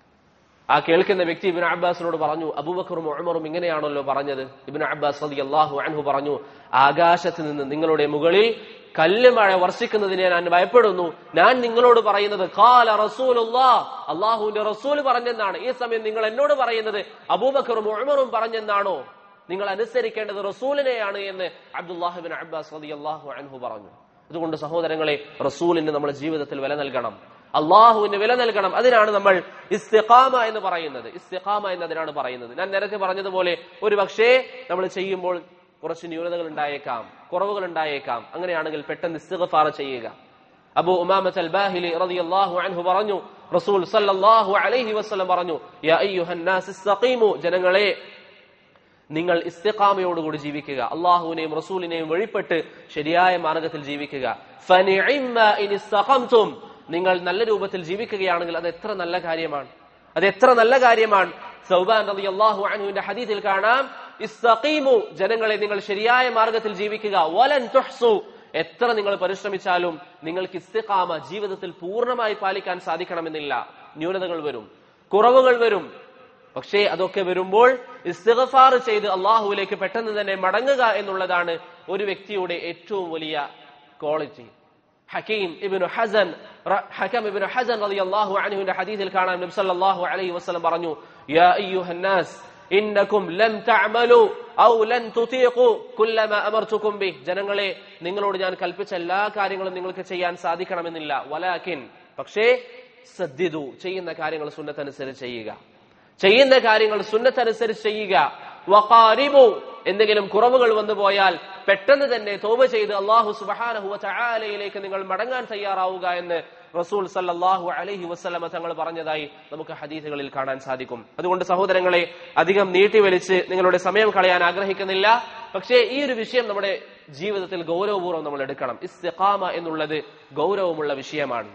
ആ കേൾക്കുന്ന വ്യക്തി ഇബ്നു അബ്ബാസിനോട് പറഞ്ഞു, അബൂബക്കറും ഉമറും ഇങ്ങനെയാണല്ലോ പറഞ്ഞത്. ഇബ്നു അബ്ബാസ് റളിയല്ലാഹു അൻഹു പറഞ്ഞു, ആകാശത്ത് നിന്ന് നിങ്ങളുടെ മുകളിൽ കല്ല് മഴ വർഷിക്കുന്നതിനെ ഞാൻ ഭയപ്പെടുന്നു. ഞാൻ നിങ്ങളോട് പറയുന്നത് ഖാല റസൂലുള്ളാഹ്, അല്ലാഹുവിന്റെ റസൂൽ പറഞ്ഞെന്നാണ്. ഈ സമയം നിങ്ങൾ എന്നോട് പറയുന്നത് അബൂബക്കറും ഉമറും പറഞ്ഞെന്നാണോ? നിങ്ങൾ അനുസരിക്കേണ്ടത് റസൂലിനെയാണ് എന്ന് അബ്ദുല്ലാഹ് ഇബ്നു അബ്ബാസ് റളിയല്ലാഹു അൻഹു പറഞ്ഞു. അതുകൊണ്ട് സഹോദരങ്ങളെ, റസൂലിന് നമ്മുടെ ജീവിതത്തിൽ വില നൽകണം, അള്ളാഹുവിന് വില നൽകണം. അതിനാണ് നമ്മൾ ഇസ്തിഖാമ എന്ന് പറയുന്നത്. ഇസ്തിഖാമ എന്നതിനാണ് പറയുന്നത്. ഞാൻ നേരത്തെ പറഞ്ഞതുപോലെ ഒരു പക്ഷേ നമ്മൾ ചെയ്യുമ്പോൾ കുറച്ച് ന്യൂനതകൾ ഉണ്ടായേക്കാം, കുറവുകൾ ഉണ്ടായേക്കാം. അങ്ങനെയാണെങ്കിൽ പെട്ടെന്ന് ഇസ്തിഗ്ഫാർ ചെയ്യുക. അബൂ ഉമാമത്ത് അൽ ബാഹിലി റളിയല്ലാഹു അൻഹു പറഞ്ഞു, റസൂൽ സല്ലല്ലാഹു അലൈഹി വസല്ലം പറഞ്ഞു, യാ അയ്യുഹൻ നാസ് ഇസ്തഖീമു, ജനങ്ങളെ നിങ്ങൾ ഇസ്തിഖാമയോടുകൂടി ജീവിക്കുക, അള്ളാഹുവിനെയും റസൂലിനെയും വഴിപ്പെട്ട് ശരിയായ മാർഗത്തിൽ ജീവിക്കുക. ഫനിഇമ്മ ഇൻ ഇസ്തഖംതും, നിങ്ങൾ നല്ല രൂപത്തിൽ ജീവിക്കുകയാണെങ്കിൽ അത് എത്ര നല്ല കാര്യമാണ്, അത് എത്ര നല്ല കാര്യമാണ്. സൗബാൻ റളിയല്ലാഹു അൻഹുവിന്റെ ഹദീസിൽ കാണാം, ഇസ്തഖീമു, ജനങ്ങളെ നിങ്ങൾ ശരിയായ മാർഗത്തിൽ ജീവിക്കുക. വലൻ തുഹ്സു, എത്ര നിങ്ങൾ പരിശ്രമിച്ചാലും നിങ്ങൾക്ക് ഇസ്തിഖാമ ജീവിതത്തിൽ പൂർണ്ണമായി പാലിക്കാൻ സാധിക്കണമെന്നില്ല. ന്യൂനതകൾ വരും, കുറവുകൾ വരും. പക്ഷേ അതൊക്കെ വരുമ്പോൾ ഇസ്തിഗ്ഫാർ ചെയ്ത് അള്ളാഹുവിലേക്ക് പെട്ടെന്ന് തന്നെ മടങ്ങുക എന്നുള്ളതാണ് ഒരു വ്യക്തിയുടെ ഏറ്റവും വലിയ quality. Hakeem ibn Hasan Hakam ibn Hasan റളിയല്ലാഹു അൻഹുവിന്റെ ഹദീസിൽ കാണാം, നബി സല്ലല്ലാഹു അലൈഹി വസല്ലം പറഞ്ഞു, യാ അയ്യുഹൻ നാസ് ഇന്നകും ലൻ തഅമലു ഔ ലൻ തുതീഖു കുല്ലമാ അമർതുകും ബിഹി, ജനങ്ങളെ നിങ്ങളോട് ഞാൻ കൽപ്പിച്ച എല്ലാ കാര്യങ്ങളും നിങ്ങൾക്ക് ചെയ്യാൻ സാധിക്കണമെന്നില്ല. വലാകിൻ, പക്ഷേ സദ്ദിദു, ചെയ്യുന്ന കാര്യങ്ങൾ സുന്നത്തനുസരിച്ച് ചെയ്യുക, ചെയ്യുന്ന കാര്യങ്ങൾ സുന്നത്തനുസരിച്ച് ചെയ്യുക. വഖാരിബു, എന്തെങ്കിലും കുറവുകൾ വന്നു പോയാൽ പെട്ടെന്ന് തന്നെ തൗബ ചെയ്ത് അല്ലാഹു സുബ്ഹാനഹു വ തആലയിലേക്ക് നിങ്ങൾ മടങ്ങാൻ തയ്യാറാവുക എന്ന് റസൂൽ സല്ലല്ലാഹു അലൈഹി വസല്ലമ തങ്ങൾ പറഞ്ഞതായി നമുക്ക് ഹദീസുകളിൽ കാണാൻ സാധിക്കും. അതുകൊണ്ട് സഹോദരങ്ങളെ, അധികം നീട്ടിവലിച്ച് നിങ്ങളുടെ സമയം കളയാൻ ആഗ്രഹിക്കുന്നില്ല. പക്ഷേ ഈ ഒരു വിഷയം നമ്മുടെ ജീവിതത്തിൽ ഗൗരവപൂർവ്വം നമ്മൾ എടുക്കണം. ഇസ്തിഖാമ എന്നുള്ളത് ഗൗരവമുള്ള വിഷയമാണ്.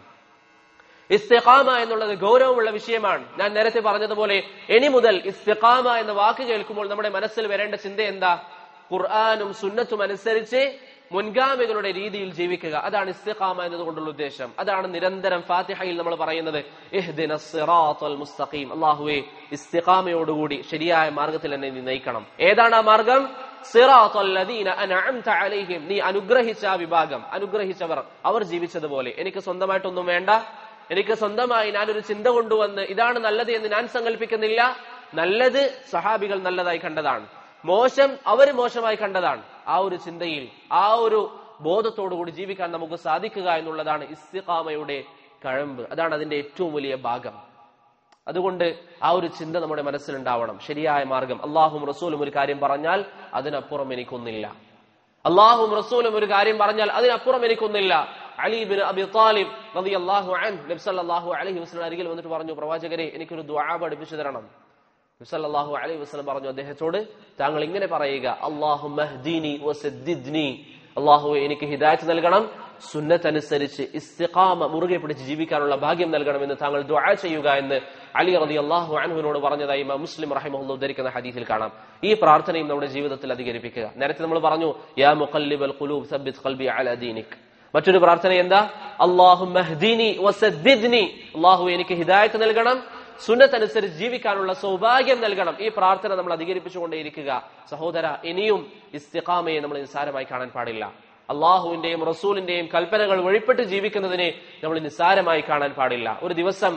ഇസ്തിഖാമ എന്നുള്ളത് ഗൗരവമുള്ള വിഷയമാണ്. ഞാൻ നേരത്തെ പറഞ്ഞതുപോലെ ഇനി മുതൽ ഇസ്തിഖാമ എന്ന വാക്ക് കേൾക്കുമ്പോൾ നമ്മുടെ മനസ്സിൽ വരേണ്ട ചിന്ത എന്താ? ഖുർആനും സുന്നത്തും അനുസരിച്ച് മുൻഗാമികളുടെ രീതിയിൽ ജീവിക്കുക. അതാണ് ഇസ്തിഖാമ എന്നതുകൊണ്ടുള്ള ഉദ്ദേശം. അതാണ് നിരന്തരം ഫാത്തിഹയിൽ നമ്മൾ പറയുന്നത്, ഇഹ്ദിനസ് സിറാത്തൽ മുസ്തഖീം, അല്ലാഹുവേ ഇസ്തിഖാമയോടുകൂടി ശരിയായ മാർഗത്തിൽ എന്നെ നീ നയിക്കണം. ഏതാണ് ആ മാർഗം? സിറാത്തൽ ലദീന അൻഅംത അലൈഹിം, നീ അനുഗ്രഹിച്ച ആ വിഭാഗം, അനുഗ്രഹിച്ചവർ, അവർ ജീവിച്ചതുപോലെ. എനിക്ക് സ്വന്തമായിട്ടൊന്നും വേണ്ട, എനിക്ക് സ്വന്തമായി ഞാനൊരു ചിന്ത കൊണ്ടുവന്ന് ഇതാണ് നല്ലത് എന്ന് ഞാൻ സങ്കല്പിക്കുന്നില്ല. നല്ലത് സഹാബികൾ നല്ലതായി കണ്ടതാണ്, മോശം അവർ മോശമായി കണ്ടതാണ്. ആ ഒരു ചിന്തയിൽ ആ ഒരു ബോധത്തോടുകൂടി ജീവിക്കാൻ നമുക്ക് സാധിക്കുക എന്നുള്ളതാണ് ഇസ്തിഖാമയുടെ കഴമ്പ്. അതാണ് അതിന്റെ ഏറ്റവും വലിയ ഭാഗം. അതുകൊണ്ട് ആ ഒരു ചിന്ത നമ്മുടെ മനസ്സിലുണ്ടാവണം. ശരിയായ മാർഗം, അള്ളാഹും റസൂലും ഒരു കാര്യം പറഞ്ഞാൽ അതിനപ്പുറം എനിക്കൊന്നില്ല. അള്ളാഹും റസൂലും ഒരു കാര്യം പറഞ്ഞാൽ അതിനപ്പുറം എനിക്കൊന്നില്ല. അലി ബിൻ അബി താലിബ് റളിയല്ലാഹു അൻഹു നബി സല്ലല്ലാഹു അലൈഹി വസല്ലം അരികിൽ വന്നിട്ട് പറഞ്ഞു, പ്രവാചകരെ എനിക്കൊരു ദുആ പഠിപ്പിച്ചു തരണം. നബി സല്ലല്ലാഹു അലൈഹി വസല്ലം പറഞ്ഞു അദ്ദേഹത്തോട്, താങ്കൾ ഇങ്ങനെ പറയുക, അല്ലാഹുമ്മ ഹ്ദിനി വസദ്ദിദ്നി, അല്ലാഹുവേ എനിക്ക് ഹിദായത്ത് നൽകണം, സുന്നത്ത് അനുസരിച്ച് ഇസ്തിഖാമ മുറുകെ പിടിച്ച് ജീവിക്കാനുള്ള ഭാഗ്യം നൽകണമെന്ന് താങ്കൾ ദുആ ചെയ്യുക എന്ന് അലി റളിയല്ലാഹു അൻഹുവിനോട് പറഞ്ഞതായി ഇമാം മുസ്ലിം റഹിമഹുല്ലാഹ് ഉദ്ധരിക്കുന്ന ഹദീസിൽ കാണാം. ഈ പ്രാർത്ഥനയും നമ്മുടെ ജീവിതത്തിൽ അധികരിപ്പിക്കുക. നേരത്തെ നമ്മൾ പറഞ്ഞു, യാ മുഖല്ലിബൽ ഖുലൂബ് സബ്ബിത് ഖൽബി അലാ ദീനിക്. മറ്റൊരു പ്രാർത്ഥന എന്താ? അല്ലാഹുമ്മ ഹ്ദിനി വസദ്ദിദ്നി, അല്ലാഹു എനിക്ക് ഹിദായത്ത് നൽകണം, സുന്നത്ത് അനുസരിച്ച് ജീവിക്കാനുള്ള സൗഭാഗ്യം നൽകണം. ഈ പ്രാർത്ഥന നമ്മൾ അധികരിപ്പിച്ചുകൊണ്ടേയിരിക്കുക. സഹോദര, ഇനിയും ഇസ്തിഖാമയെ നമ്മൾ നിസ്സാരമായി കാണാൻ പാടില്ല. അള്ളാഹുവിന്റെയും റസൂലിന്റെയും കൽപ്പനകൾ വഴിപ്പെട്ട് ജീവിക്കുന്നതിനെ നമ്മൾ നിസ്സാരമായി കാണാൻ പാടില്ല. ഒരു ദിവസം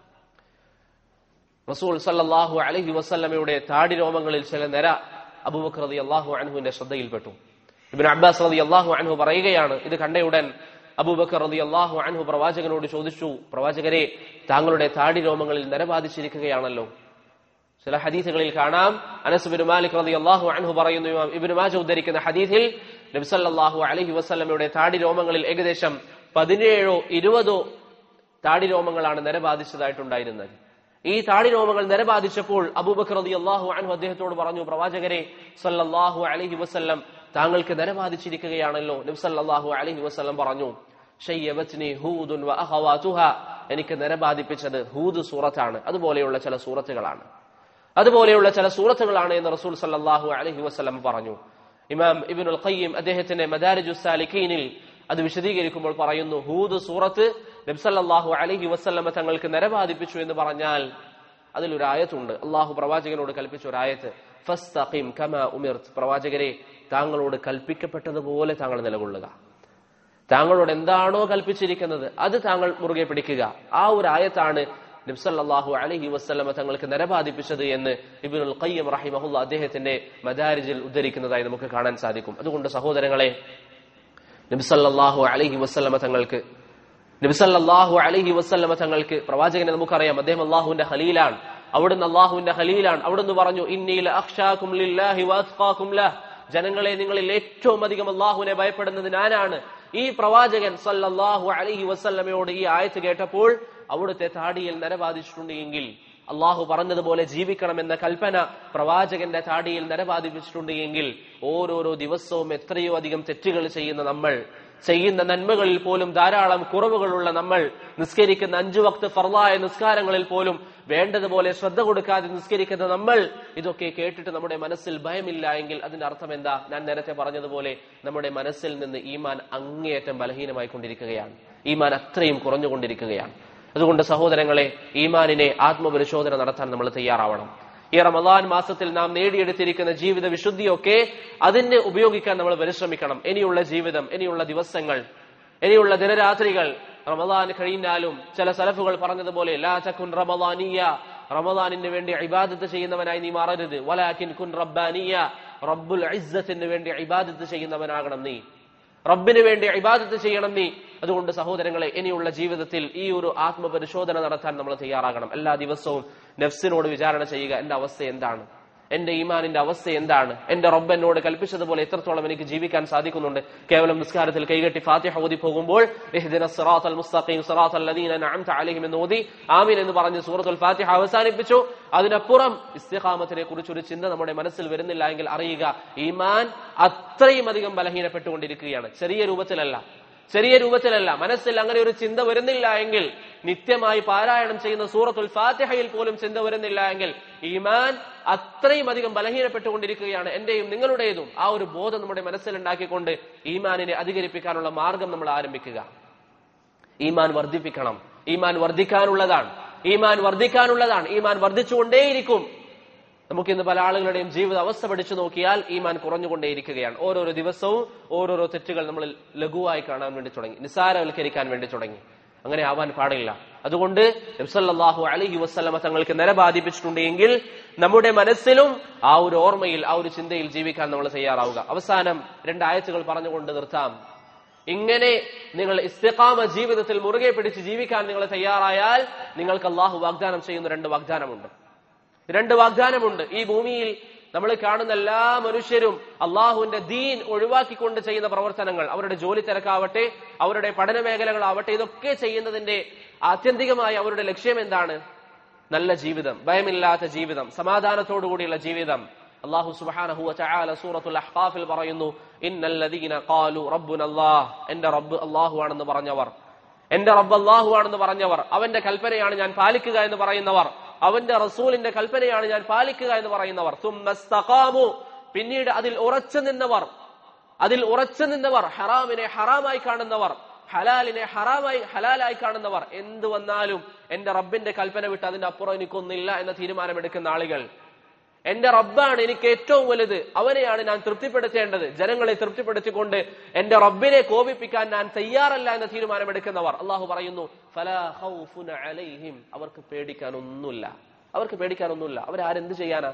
റസൂൽ സല്ലല്ലാഹു അലൈഹി വസല്ലമയുടെ താടി രോമങ്ങളിൽ ചില നിര അബൂബക്കർ റളിയല്ലാഹു അൻഹുവിന്റെ ശ്രദ്ധയിൽപ്പെട്ടു. ഇബ്നു അബ്ബാസ് റളിയല്ലാഹു അൻഹു പറയുകയാണ്, ഇത് കണ്ടയുടൻ അബൂബക്കർ റളിയല്ലാഹു അൻഹു പ്രവാചകനോട് ചോദിച്ചു, പ്രവാചകരെ, താങ്കളുടെ താടി രോമങ്ങളിൽ നിര ബാധിച്ചിരിക്കുകയാണല്ലോ. ചില ഹദീസുകളിൽ കാണാം, അനസ് ബിൻ മാലിക് റളിയല്ലാഹു അൻഹു പറയുന്നു, ഇബ്നു മാജ ഉദ്ധരിക്കുന്ന ഹദീസിൽ നബി സല്ലല്ലാഹു അലൈഹി വസല്ലമയുടെ താടി രോമങ്ങളിൽ ഏകദേശം പതിനേഴോ ഇരുപതോ താടി രോമങ്ങളാണ് നിര ബാധിച്ചതായിട്ടുണ്ടായിരുന്നത്. ഈ താടി രോമങ്ങൾ നിര ബാധിച്ചപ്പോൾ അബൂബക്കർ റളിയല്ലാഹു അൻഹു അദ്ദേഹത്തോട് പറഞ്ഞു, പ്രവാചകരെ സല്ലല്ലാഹു അലൈഹി വസല്ലം, താങ്കൾക്ക് നിര ബാധിച്ചിരിക്കുകയാണല്ലോ. നബി സല്ലല്ലാഹു അലൈഹി വസല്ലം പറഞ്ഞു, ശയ്യബത്നി ഹൂദുൻ വ അഖവാതുഹാ, എനിക്ക് നിര ബാധിപ്പിച്ചത് ഹൂദ് സൂറത്താണ്, അതുപോലെയുള്ള ചില സൂറത്തുകളാണ് അതുപോലെയുള്ള ചില സൂറത്തുകളാണ് എന്ന് റസൂൽ സല്ലല്ലാഹു അലൈഹി വസല്ലം പറഞ്ഞു. ഇമാം ഇബ്നുൽ ഖയ്യിം അദ്ദേഹത്തിന്റെ മദാരിജുസ് സാലിക്കീനിൽ അത് വിശദീകരിക്കുമ്പോൾ പറയുന്നു, ഹൂദ് സൂറത്ത് നബി സല്ലല്ലാഹു അലൈഹി വസല്ലം തങ്ങൾക്ക് നിര ബാധിപ്പിച്ചു എന്ന് പറഞ്ഞാൽ അതിലൊരു ആയത്തുണ്ട്. അള്ളാഹു പ്രവാചകനോട് കൽപ്പിച്ച ഒരു ആയത്ത്, ഫസ്തഖിം കമാ ഉമിർത്, പ്രവാചകരെ താങ്കളോട് കൽപ്പിക്കപ്പെട്ടതുപോലെ താങ്കൾ നിലകൊള്ളുക, താങ്കളോട് എന്താണോ കൽപ്പിച്ചിരിക്കുന്നത് അത് താങ്കൾ മുറുകെ പിടിക്കുക. ആ ഒരു ആയത്താണ് നബി സല്ലല്ലാഹു അലൈഹി വസല്ലം തങ്ങൾക്ക് നിര ബാധിപ്പിച്ചത് എന്ന് ഇബ്നുൽ ഖയ്യിം റഹിമഹുല്ലാഹ് അദ്ദേഹത്തിന്റെ മദാരിജിൽ ഉദ്ധരിക്കുന്നതായി നമുക്ക് കാണാൻ സാധിക്കും. അതുകൊണ്ട് സഹോദരങ്ങളെ, നബി സല്ലല്ലാഹു അലൈഹി വസല്ലം തങ്ങൾക്ക് നബി സല്ലല്ലാഹു അലൈഹി വസല്ലം തങ്ങൾക്ക് പ്രവാചകനെ നമുക്കറിയാം, അദ്ദേഹം അള്ളാഹുവിന്റെ ഖലീലാണ്. അവിടുന്ന് അള്ളാഹുവിന്റെ ഖലീലാണ്. അവിടുന്ന് പറഞ്ഞു, ഇന്നി ലഅഖ്ശാകും ലില്ലാഹി വഅത്ഖാകും ലഹ്, ജനങ്ങളെ നിങ്ങളിൽ ഏറ്റവും അധികം അള്ളാഹുവിനെ ഭയപ്പെടുന്നത് ഞാനാണ്. ഈ പ്രവാചകൻ സല്ലല്ലാഹു അലൈഹി വസല്ലമയോട് ഈ ആയത്ത് കേട്ടപ്പോൾ അവിടുത്തെ താടിയിൽ നര ബാധിച്ചിട്ടുണ്ട് എങ്കിൽ, അള്ളാഹു പറഞ്ഞതുപോലെ ജീവിക്കണമെന്ന കൽപ്പന പ്രവാചകന്റെ താടിയിൽ നര ബാധിപ്പിച്ചിട്ടുണ്ട് എങ്കിൽ, ഓരോരോ ദിവസവും എത്രയോ അധികം തെറ്റുകൾ ചെയ്യുന്ന നമ്മൾ, ചെയ്യുന്ന നന്മകളിൽ പോലും ധാരാളം കുറവുകളുള്ള നമ്മൾ, നിസ്കരിക്കുന്ന അഞ്ചു വക്ത് ഫർളായ നിസ്കാരങ്ങളിൽ പോലും വേണ്ടതുപോലെ ശ്രദ്ധ കൊടുക്കാതെ നിസ്കരിക്കുന്ന നമ്മൾ, ഇതൊക്കെ കേട്ടിട്ട് നമ്മുടെ മനസ്സിൽ ഭയമില്ല എങ്കിൽ അതിന്റെ അർത്ഥം എന്താ? ഞാൻ നേരത്തെ പറഞ്ഞതുപോലെ നമ്മുടെ മനസ്സിൽ നിന്ന് ഈമാൻ അങ്ങേയറ്റം ബലഹീനമായി കൊണ്ടിരിക്കുകയാണ്, ഈമാൻ അത്രയും കുറഞ്ഞുകൊണ്ടിരിക്കുകയാണ്. അതുകൊണ്ട് സഹോദരങ്ങളെ, ഈമാനിനെ ആത്മപരിശോധന നടത്താൻ നമ്മൾ തയ്യാറാവണം. ഈ റമദാൻ മാസത്തിൽ നാം നേടിയെടുത്തിരിക്കുന്ന ജീവിത വിശുദ്ധിയൊക്കെ അതിന് ഉപയോഗിക്കാൻ നമ്മൾ പരിശ്രമിക്കണം. ഇനിയുള്ള ജീവിതം, ഇനിയുള്ള ദിവസങ്ങൾ, ഇനിയുള്ള ദിനരാത്രികൾ റമദാൻ കഴിഞ്ഞാലും ചില സലഫുകൾ പറഞ്ഞതുപോലെ ലാ തകുൻ റമദാനിയ, റമദാനിന് വേണ്ടി ഇബാദത്ത് ചെയ്യുന്നവനായി നീ മാറരുത്, വലാകിൻ കുൻ റബ്ബാനിയ, റബ്ബുൽ ഇസ്സത്തിന് വേണ്ടി ഇബാദത്ത് ചെയ്യുന്നവനാകണം നീ, റബ്ബിന് വേണ്ടി ഇബാദത്ത് ചെയ്യണം നീ. അതുകൊണ്ട് സഹോദരങ്ങളെ, ഇനിയുള്ള ജീവിതത്തിൽ ഈ ഒരു ആത്മപരിശോധന നടത്താൻ നമ്മൾ തയ്യാറാകണം. എല്ലാ ദിവസവും നഫ്സിനോട് വിചാരണ ചെയ്യുക, എന്റെ അവസ്ഥ എന്താണ്, എന്റെ ഈമാനിന്റെ അവസ്ഥ എന്താണ്, എന്റെ റബ്ബ് എന്നോട് കൽപ്പിച്ചതുപോലെ എത്രത്തോളം എനിക്ക് ജീവിക്കാൻ സാധിക്കുന്നുണ്ട്. കേവലം നിസ്കാരത്തിൽ കൈകെട്ടി ഫാത്തിഹ ഓതി പോകുമ്പോൾ ഇഹ്ദിനസ് സിറാത്തൽ മുസ്തഖീം സിറാത്തൽ ലദീന അൻഅംത അലൈഹിം എന്ന് ഓതി ആമീൻ എന്ന് പറഞ്ഞ് സൂറത്തുൽ ഫാത്തിഹ അവസാനിപ്പിച്ചു. അതിനപ്പുറം ഇസ്തിഖാമത്തിനെ കുറിച്ച് ഒരു ചിന്ത നമ്മുടെ മനസ്സിൽ വരുന്നില്ല എങ്കിൽ അറിയുക, ഈമാൻ അത്രയും അധികം ബലഹീനപ്പെട്ടുകൊണ്ടിരിക്കുകയാണ്. ചെറിയ രൂപത്തിലല്ല, ചെറിയ രൂപത്തിലല്ല മനസ്സിൽ അങ്ങനെ ഒരു ചിന്ത വരുന്നില്ല എങ്കിൽ, നിത്യമായി പാരായണം ചെയ്യുന്ന സൂറത്തുൽ ഫാത്തിഹയിൽ പോലും ചിന്ത വരുന്നില്ല എങ്കിൽ ഈമാൻ അത്രയും അധികം ബലഹീനപ്പെട്ടുകൊണ്ടിരിക്കുകയാണ്, എന്റെയും നിങ്ങളുടേതും. ആ ഒരു ബോധം നമ്മുടെ മനസ്സിലുണ്ടാക്കിക്കൊണ്ട് ഈമാനിനെ അധികരിപ്പിക്കാനുള്ള മാർഗം നമ്മൾ ആരംഭിക്കുക. ഈമാൻ വർദ്ധിപ്പിക്കണം. ഈമാൻ വർദ്ധിക്കാനുള്ളതാണ്, ഈമാൻ വർദ്ധിക്കാനുള്ളതാണ് ഈമാൻ വർദ്ധിച്ചുകൊണ്ടേയിരിക്കും. നമുക്കിന്ന് പല ആളുകളുടെയും ജീവിത അവസ്ഥ പഠിച്ചു നോക്കിയാൽ ഈമാൻ കുറഞ്ഞുകൊണ്ടേയിരിക്കുകയാണ്. ഓരോരോ ദിവസവും ഓരോരോ തെറ്റുകൾ നമ്മൾ ലഘുവായി കാണാൻ വേണ്ടി തുടങ്ങി, നിസ്സാരവൽക്കരിക്കാൻ വേണ്ടി തുടങ്ങി. അങ്ങനെ ആവാൻ പാടില്ല. അതുകൊണ്ട് നബി സല്ലല്ലാഹു അലൈഹി വസല്ലമ തങ്ങൾക്ക് നില ബാധിപ്പിച്ചിട്ടുണ്ടെങ്കിൽ നമ്മുടെ മനസ്സിലും ആ ഒരു ഓർമ്മയിൽ, ആ ഒരു ചിന്തയിൽ ജീവിക്കാൻ നമ്മൾ തയ്യാറാവുക. അവസാനം രണ്ടായത്തുകൾ പറഞ്ഞുകൊണ്ട് നിർത്താം. ഇങ്ങനെ നിങ്ങൾ ഇസ്തിഖാമ ജീവിതത്തിൽ മുറുകെ പിടിച്ച് ജീവിക്കാൻ നിങ്ങൾ തയ്യാറായാൽ നിങ്ങൾക്ക് അള്ളാഹു വാഗ്ദാനം ചെയ്യുന്ന രണ്ട് വാഗ്ദാനമുണ്ട്. രണ്ട് വാഗ്ദാനമുണ്ട്. ഈ ഭൂമിയിൽ നമ്മൾ കാണുന്ന എല്ലാ മനുഷ്യരും അള്ളാഹുവിന്റെ ദീൻ ഒഴിവാക്കിക്കൊണ്ട് ചെയ്യുന്ന പ്രവർത്തനങ്ങൾ, അവരുടെ ജോലി തിരക്കാവട്ടെ, അവരുടെ പഠന മേഖലകളാവട്ടെ, ഇതൊക്കെ ചെയ്യുന്നതിന്റെ ആത്യന്തികമായ അവരുടെ ലക്ഷ്യം എന്താണ്? നല്ല ജീവിതം, ഭയമില്ലാത്ത ജീവിതം, സമാധാനത്തോടുകൂടിയുള്ള ജീവിതം. അല്ലാഹു സുബ്ഹാനഹു വ തആല സൂറത്തുൽ അഹ്ഖാഫിൽ പറയുന്നു, ഇന്നല്ലദീന ഖാലു റബ്ബുനല്ലാഹ്, എന്റെ റബ്ബ് അല്ലാഹു ആണെന്ന് പറഞ്ഞവർ, എന്റെ റബ്ബ് അല്ലാഹു ആണെന്ന് പറഞ്ഞവർ, അവന്റെ കൽപ്പനയാണ് ഞാൻ പാലിക്കുക എന്ന് പറയുന്നവർ, അവന്റെ റസൂലിന്റെ കൽപ്പനയാണ് ഞാൻ പാലിക്കുക എന്ന് പറയുന്നവർ, സുമ്മസ്തഖാമു, പിന്നീട് അതിൽ ഉറച്ചു നിന്നവർ, അതിൽ ഉറച്ചു നിന്നവർ, ഹറാമിനെ ഹറാമായി കാണുന്നവർ, ഹലാലിനെ ഹറാമായി ഹലാലായി കാണുന്നവർ, എന്തു വന്നാലും എന്റെ റബ്ബിന്റെ കൽപ്പന വിട്ട് അതിന്റെ അപ്പുറം എനിക്കൊന്നില്ല എന്ന തീരുമാനമെടുക്കുന്ന ആളുകൾ, എന്റെ റബ്ബാണ് എനിക്ക് ഏറ്റവും വലുത്, അവനെയാണ് ഞാൻ തൃപ്തിപ്പെടുത്തേണ്ടത്, ജനങ്ങളെ തൃപ്തിപ്പെടുത്തിക്കൊണ്ട് എന്റെ റബ്ബിനെ കോപിപ്പിക്കാൻ ഞാൻ തയ്യാറല്ല എന്ന തീരുമാനമെടുക്കുന്നവർ, അള്ളാഹു പറയുന്നു ഫലാ ഖൗഫുൻ അലൈഹിം, അവർക്ക് പേടിക്കാനൊന്നുമില്ല, അവർക്ക് പേടിക്കാനൊന്നുമില്ല. അവരാരെന്ത് ചെയ്യാനാ?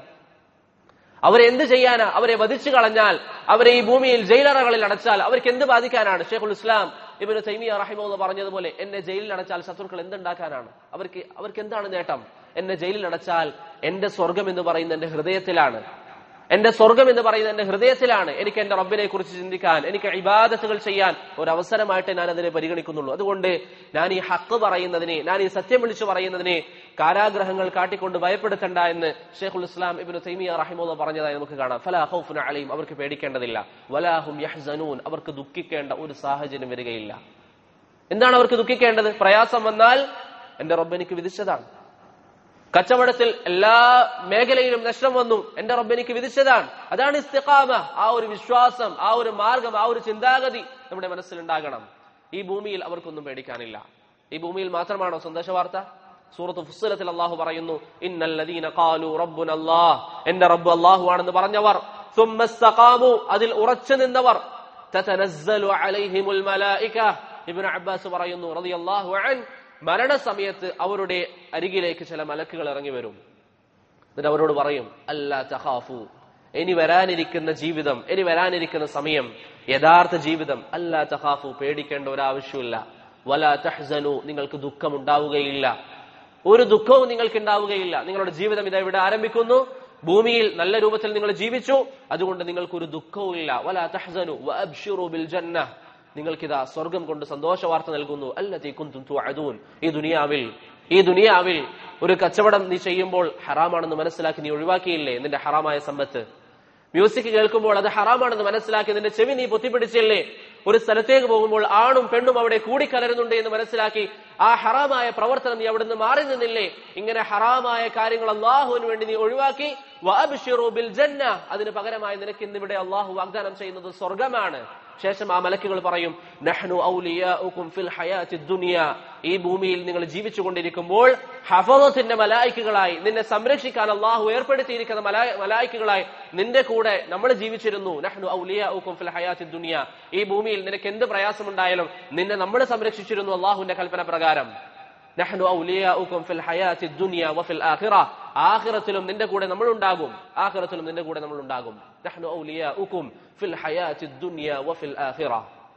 അവരെന്ത് ചെയ്യാനാ? അവരെ വധിച്ചു കളഞ്ഞാൽ, അവരെ ഈ ഭൂമിയിൽ ജയിലറകളിൽ അടച്ചാൽ അവർക്ക് എന്ത് ബാധിക്കാനാണ്? ഷെയ്ഖുൽ ഇസ്ലാം ഇബ്നു തൈമിയ റഹിമഹുല്ലാഹ് പറഞ്ഞതുപോലെ, എന്നെ ജയിലിൽ അടച്ചാൽ ശത്രുക്കൾ എന്തുണ്ടാക്കാനാണ്? അവർക്ക് അവർക്ക് എന്താണ് നേട്ടം? എന്നെ ജയിലിൽ അടച്ചാൽ എന്റെ സ്വർഗം എന്ന് പറയുന്നത് എന്റെ ഹൃദയത്തിലാണ്, എന്റെ സ്വർഗം എന്ന് പറയുന്നത് എന്റെ ഹൃദയത്തിലാണ്. എനിക്ക് എന്റെ റബ്ബിനെ കുറിച്ച് ചിന്തിക്കാൻ, എനിക്ക് ഇബാദത്തുകൾ ചെയ്യാൻ ഒരു അവസരമായിട്ട് ഞാൻ അതിനെ പരിഗണിക്കുന്നുള്ളൂ. അതുകൊണ്ട് ഞാൻ ഈ ഹക്ക് പറയുന്നതിനെ, ഞാൻ ഈ സത്യം വിളിച്ചു പറയുന്നതിനെ കാരാഗ്രഹങ്ങൾ കാട്ടിക്കൊണ്ട് ഭയപ്പെടുത്തണ്ട എന്ന് ഷെയ്ഖുൽ ഇസ്ലാം ഇബ്നു തൈമിയ റഹിമഹുല്ലാഹ് പറഞ്ഞതായി നമുക്ക് കാണാം. ഫലാ ഖൗഫുൻ അലൈഹിം, അവർക്ക് പേടിക്കേണ്ടതില്ല. വലാ ഹും യഹ്സനൂൻ, അവർക്ക് ദുഃഖിക്കേണ്ട ഒരു സാഹചര്യം വരികയില്ല. എന്താണ് അവർക്ക് ദുഃഖിക്കേണ്ടത്? പ്രയാസം വന്നാൽ എന്റെ റബ്ബ് എനിക്ക് വിധിച്ചതാണ്. കച്ചവടത്തിൽ എല്ലാ മേഖലയിലും നഷ്ടം വന്നു, എന്റെ റബ്ബ് എനിക്ക് വിധിച്ചതാണ്. അതാണ് ഇസ്തിഖാമ. ആ ഒരു വിശ്വാസം, ആ ഒരു മാർഗം, ആ ഒരു ചിന്താഗതി നമ്മുടെ മനസ്സിലുണ്ടാകണം. ഈ ഭൂമിയിൽ അവർക്കൊന്നും പേടിക്കാനില്ല. ഈ ഭൂമിയിൽ മാത്രമാണോ സന്തോഷ വാർത്ത? സൂറത്ത് ഫുസ്സിലത്തിൽ അല്ലാഹു പറയുന്നു, ഇന്നല്ലദീന ഖാലു റബ്ബുനല്ലാഹ്, എന്റെ റബ്ബ് അല്ലാഹു ആണെന്ന് പറഞ്ഞവർ, സുമ്മസ്തഖാമു, അതിൽ ഉറച്ചു നിന്നവർ, തതനസ്സലു അലൈഹിമുൽ മലായിക, ഇബ്നു അബ്ബാസ് പറയുന്നു റളിയല്ലാഹു അൻഹു, മരണസമയത്ത് അവരുടെ അരികിലേക്ക് ചില മലക്കുകൾ ഇറങ്ങി വരും. എന്നിട്ട് അവരോട് പറയും, അല്ലാ തഖാഫു, ഇനി വരാനിരിക്കുന്ന ജീവിതം, ഇനി വരാനിരിക്കുന്ന സമയം, യഥാർത്ഥ ജീവിതം, അല്ലാ തഖാഫു, പേടിക്കേണ്ട ഒരാവശ്യമില്ല, വലാ തഹ്സനു, നിങ്ങൾക്ക് ദുഃഖം ഉണ്ടാവുകയില്ല, ഒരു ദുഃഖവും നിങ്ങൾക്ക് ഉണ്ടാവുകയില്ല. നിങ്ങളുടെ ജീവിതം ഇതാ ഇവിടെ ആരംഭിക്കുന്നു, ഭൂമിയിൽ നല്ല രൂപത്തിൽ നിങ്ങൾ ജീവിച്ചു, അതുകൊണ്ട് നിങ്ങൾക്കൊരു ദുഃഖവും ഇല്ല. വലാ തഹ്സനു വഅബ്ശിറു ബിൽ ജന്ന, നിങ്ങൾക്കിതാ സ്വർഗം കൊണ്ട് സന്തോഷ വാർത്ത നൽകുന്നു. അല്ലതീ കുന്തും തുഅദൂൻ, ഈ ദുനിയാവിൽ ഈ ദുനിയാവിൽ ഒരു കച്ചവടം നീ ചെയ്യുമ്പോൾ ഹറാമാണെന്ന് മനസ്സിലാക്കി നീ ഒഴിവാക്കിയില്ലേ നിന്റെ ഹറാമായ സമ്പത്ത്? മ്യൂസിക് കേൾക്കുമ്പോൾ അത് ഹറാമാണെന്ന് മനസ്സിലാക്കി നിന്റെ ചെവി നീ പൊത്തിപ്പിടിച്ചില്ലേ? ഒരു സ്ഥലത്തേക്ക് പോകുമ്പോൾ ആണും പെണ്ണും അവിടെ കൂടിക്കലരുന്നുണ്ട് എന്ന് മനസ്സിലാക്കി ആ ഹറാമായ പ്രവർത്തനം നീ അവിടുന്ന് മാറി നിന്നില്ലേ? ഇങ്ങനെ ഹറാമായ കാര്യങ്ങൾ അല്ലാഹുവിന് വേണ്ടി നീ ഒഴിവാക്കി. വഅബ്ശിറു ബിൽ ജന്ന, അതിന് പകരമായി നിനക്ക് ഇന്നിവിടെ അല്ലാഹു വാഗ്ദാനം ചെയ്യുന്നത് സ്വർഗമാണ്. ശേഷം ആ മലക്കുകൾ പറയും, നഹ്നു ഔലിയാഉകും ഫിൽ ഹയാത്തി ദുനിയ, ഈ ഭൂമിയിൽ നിങ്ങൾ ജീവിച്ചുകൊണ്ടിരിക്കുമ്പോൾ ഹഫളത്തിന്റെ മലായിക്കുകളായി നിന്നെ സംരക്ഷിക്കാൻ അല്ലാഹു ഏർപ്പെടുത്തിയിരിക്കുന്ന മലായിക്കുകളായി നിന്റെ കൂടെ നമ്മൾ ജീവിച്ചിരുന്നു. നഹ്നു ഔലിയാഉകും ഫിൽ ഹയാത്തി ദുനിയ, ഈ ഭൂമിയിൽ നിനക്ക് എന്ത് പ്രയാസമുണ്ടായാലും നിന്നെ നമ്മൾ സംരക്ഷിച്ചിരുന്നു അല്ലാഹുവിന്റെ കൽപ്പന പ്രകാരം. നഹ്നു ഔലിയാഉകും ഫിൽ ഹയാത്തി ദുനിയ വഫിൽ ആഖിറ, ആഖിറത്തിലും നിന്റെ കൂടെ നമ്മൾ ഉണ്ടാകും, ആഖിറത്തിലും നിന്റെ കൂടെ നമ്മൾ ഉണ്ടാകും. നഹ്നു ഔലിയാഉകും ഫിൽ ഹയാത്തി ദുനിയ വഫിൽ ആഖിറ.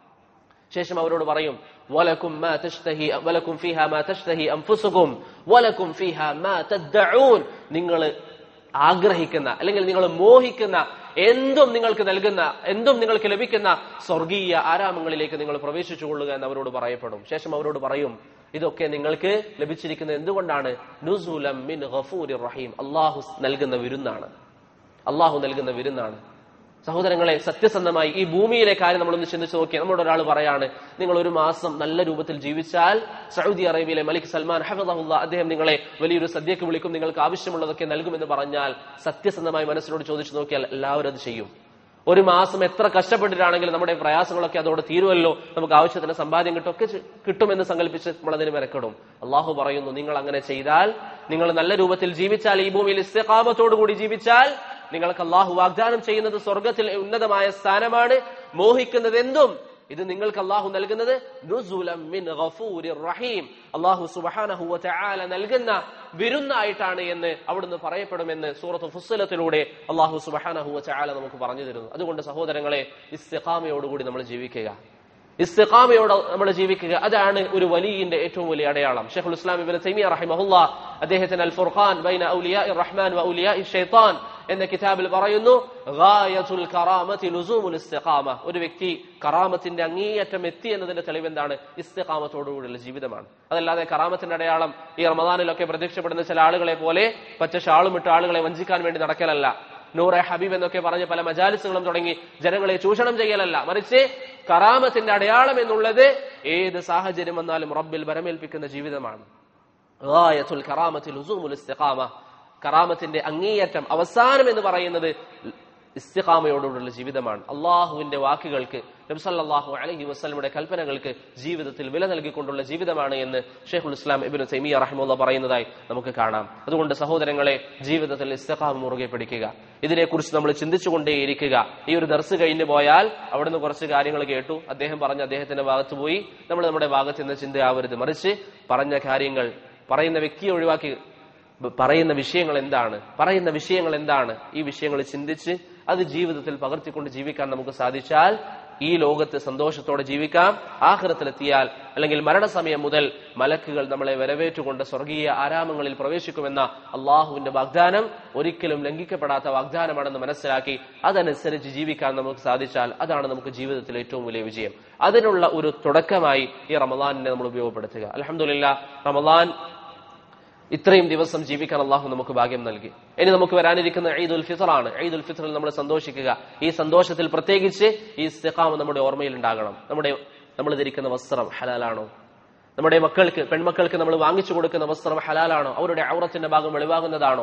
ശേഷം അവരോട് പറയും, വലക്കും മാ തശ്തഹി വലക്കും ഫീഹാ മാ തശ്തഹി അൻഫുസുകും വലക്കും ഫീഹാ മാ തദ്ദഊൻ, നിങ്ങൾ ആഗ്രഹിക്കുന്ന അല്ലെങ്കിൽ നിങ്ങൾ മോഹിക്കുന്ന എന്തും നിങ്ങൾക്ക് നൽകുന്ന, എന്തും നിങ്ങൾക്ക് ലഭിക്കുന്ന സ്വർഗീയ ആരാമങ്ങളിലേക്ക് നിങ്ങൾ പ്രവേശിച്ചു കൊള്ളുക എന്ന് അവരോട് പറയപ്പെടും. ശേഷം അവരോട് പറയും, ഇതൊക്കെ നിങ്ങൾക്ക് ലഭിച്ചിരിക്കുന്നത് എന്തുകൊണ്ടാണ്? നുസുലം മിൻ ഗഫൂരിർ റഹീം, അല്ലാഹു നൽകുന്ന വിരുന്നാണ്, അല്ലാഹു നൽകുന്ന വിരുന്നാണ്. സഹോദരങ്ങളെ, സത്യസന്ധമായി ഈ ഭൂമിയിലെ കാര്യം നമ്മളൊന്ന് ചിന്തിച്ചു നോക്കിയാൽ, നമ്മളോട് ഒരാൾ പറയാണ്, നിങ്ങൾ ഒരു മാസം നല്ല രൂപത്തിൽ ജീവിച്ചാൽ സൗദി അറേബ്യയിലെ മലിക് സൽമാൻ ഹഫിളഹുല്ലാഹ് അദ്ദേഹം നിങ്ങളെ വലിയൊരു സദ്യക്ക് വിളിക്കും, നിങ്ങൾക്ക് ആവശ്യമുള്ളതൊക്കെ നൽകുമെന്ന് പറഞ്ഞാൽ സത്യസന്ധമായി മനസ്സിനോട് ചോദിച്ചു നോക്കിയാൽ എല്ലാവരും അത് ചെയ്യും. ഒരു മാസം എത്ര കഷ്ടപ്പെട്ടിട്ടാണെങ്കിലും നമ്മുടെ പ്രയാസങ്ങളൊക്കെ അതോടെ തീരുമല്ലോ, നമുക്ക് ആവശ്യത്തിന് സമ്പാദ്യം കിട്ടുമൊക്കെ കിട്ടുമെന്ന് സങ്കല്പിച്ച് നമ്മളതിന് മെനക്കെടും. അള്ളാഹു പറയുന്നു, നിങ്ങൾ അങ്ങനെ ചെയ്താൽ, നിങ്ങൾ നല്ല രൂപത്തിൽ ജീവിച്ചാൽ, ഈ ഭൂമിയിൽ ഇസ്തിഖാമത്തോടുകൂടി ജീവിച്ചാൽ, നിങ്ങൾക്ക് അള്ളാഹു വാഗ്ദാനം ചെയ്യുന്നത് സ്വർഗത്തിൽ ഉന്നതമായ സ്ഥാനമാണ്. മോഹിക്കുന്നത് എന്തും ഇത് നിങ്ങൾക്ക് അള്ളാഹു നൽകുന്നത് നുസുലം മിൻ ഗഫൂരിർ റഹീം, അള്ളാഹു സുബ്ഹാനഹു വ തആല നൽകുന്ന വിരുന്നായിട്ടാണ് എന്ന് അവിടുന്ന് പറയപ്പെടുമെന്ന് സൂറത്ത് ഫുസ്സിലത്തിലൂടെ അള്ളാഹു സുബ്ഹാനഹു വ തആല നമുക്ക് പറഞ്ഞു തരുന്നു. അതുകൊണ്ട് സഹോദരങ്ങളെ, ഇസ്തിഖാമയോടുകൂടി നമ്മൾ ജീവിക്കുക, ഇസ്തിഖാമയോടെ നമ്മൾ ജീവിക്കുക, അതാണ് ഒരു വലിയന്റെ ഏറ്റവും വലിയ അടയാളം. ശൈഖുൽ ഇസ്ലാം ഇബ്നു തൈമിയ റഹിമഹുല്ലാഹ് അദ്ദേഹത്തിന് അൽ ഫുർഖാൻ ബൈന ഔലിയാഇർ റഹ്മാൻ വ ഔലിയാഇ ശൈത്താൻ എന്ന കിതാബിൽ പറയുന്നു, ഗായത്തുൽ കറാമത്തി ലുസൂമുൽ ഇസ്തിഖാമ. ഒരു വ്യക്തി കറാമത്തിന്റെ അങ്ങേയറ്റം എത്തി എന്നതിന്റെ തെളിവ് എന്താണ്? ഇസ്തിഖാമത്തോടുകൂടിയുള്ള ജീവിതമാണ്. അതല്ലാതെ കറാമത്തിന്റെ അടയാളം ഈ റമദാനിലൊക്കെ പ്രത്യക്ഷപ്പെടുന്ന ചില ആളുകളെ പോലെ പച്ച ഷാളുമിട്ട് ആളുകളെ വഞ്ചിക്കാൻ വേണ്ടി നടക്കലല്ല, നൂറെ ഹബീബ് എന്നൊക്കെ പറഞ്ഞ് പല മജാലിസുകളും തുടങ്ങി ജനങ്ങളെ ചൂഷണം ചെയ്യലല്ല, മറിച്ച് കറാമത്തിന്റെ അടയാളം എന്നുള്ളത് ഏത് സാഹചര്യം വന്നാലും റബ്ബിൽ ബരമേൽപ്പിക്കുന്ന ജീവിതമാണ്. ഗായത്തുൽ കറാമത്തി ലുസൂമുൽ ഇസ്തിഖാമ, കറാമത്തിന്റെ അങ്ങേയറ്റം അവസാനം എന്ന് പറയുന്നത് ഇസ്തിഖാമയോടുള്ള ജീവിതമാണ്. അള്ളാഹുവിന്റെ വാക്കുകൾക്ക്, നബി സല്ലല്ലാഹു അലൈഹി വസല്ലമയുടെ കൽപ്പനകൾക്ക് ജീവിതത്തിൽ വില നൽകിക്കൊണ്ടുള്ള ജീവിതമാണ് എന്ന് ശൈഖുൽ ഇസ്ലാം ഇബ്നു തൈമിയ റഹിമഹുല്ലാഹ് പറയുന്നതായി നമുക്ക് കാണാം. അതുകൊണ്ട് സഹോദരങ്ങളെ, ജീവിതത്തിൽ ഇസ്തിഖാമ മുറുകെ പിടിക്കുക, ഇതിനെക്കുറിച്ച് നമ്മൾ ചിന്തിച്ചുകൊണ്ടേയിരിക്കുക. ഈ ഒരു ദർസ് കഴിഞ്ഞു പോയാൽ അവിടുന്ന് കുറച്ച് കാര്യങ്ങൾ കേട്ടു, അദ്ദേഹം പറഞ്ഞ അദ്ദേഹത്തിന്റെ ഭാഗത്ത് പോയി, നമ്മൾ നമ്മുടെ ഭാഗത്ത് നിന്ന് ചിന്തയാവരുത്, മറിച്ച് പറഞ്ഞ കാര്യങ്ങൾ, പറയുന്ന വ്യക്തിയെ ഒഴിവാക്കി പറയുന്ന വിഷയങ്ങൾ എന്താണ് പറയുന്ന വിഷയങ്ങൾ എന്താണ് ഈ വിഷയങ്ങൾ ചിന്തിച്ച് അത് ജീവിതത്തിൽ പകർത്തിക്കൊണ്ട് ജീവിക്കാൻ നമുക്ക് സാധിച്ചാൽ ഈ ലോകത്ത് സന്തോഷത്തോടെ ജീവിക്കാം. ആഖിറത്തിലെത്തിയാൽ അല്ലെങ്കിൽ മരണസമയം മുതൽ മലക്കുകൾ നമ്മളെ വരവേറ്റുകൊണ്ട് സ്വർഗീയ ആരാമങ്ങളിൽ പ്രവേശിക്കുമെന്ന അള്ളാഹുവിന്റെ വാഗ്ദാനം ഒരിക്കലും ലംഘിക്കപ്പെടാത്ത വാഗ്ദാനമാണെന്ന് മനസ്സിലാക്കി അതനുസരിച്ച് ജീവിക്കാൻ നമുക്ക് സാധിച്ചാൽ അതാണ് നമുക്ക് ജീവിതത്തിലെ ഏറ്റവും വലിയ വിജയം. അതിനുള്ള ഒരു തുടക്കമായി ഈ റമദാനിനെ നമ്മൾ ഉപയോഗപ്പെടുത്തുക. അൽഹംദുലില്ലാഹ്, റമദാൻ ഇത്രയും ദിവസം ജീവിക്കാൻ അള്ളാഹു നമുക്ക് ഭാഗ്യം നൽകി. ഇനി നമുക്ക് വരാനിരിക്കുന്ന ഈദുൽ ഫിത്ർ ആണ്. ഈദുൽ ഫിത്റിൽ നമ്മൾ സന്തോഷിക്കുക. ഈ സന്തോഷത്തിൽ പ്രത്യേകിച്ച് ഈ ഇസ്തിഖാമ നമ്മുടെ ഓർമ്മയിൽ ഉണ്ടാകണം. നമ്മുടെ നമ്മൾ ധരിക്കുന്ന വസ്ത്രം ഹലാലാണോ? നമ്മുടെ മക്കൾക്ക്, പെൺമക്കൾക്ക് നമ്മൾ വാങ്ങിച്ചു കൊടുക്കുന്ന വസ്ത്രം ഹലാലാണോ? അവരുടെ ഔറത്തിന്റെ ഭാഗം വെളിവാകുന്നതാണോ?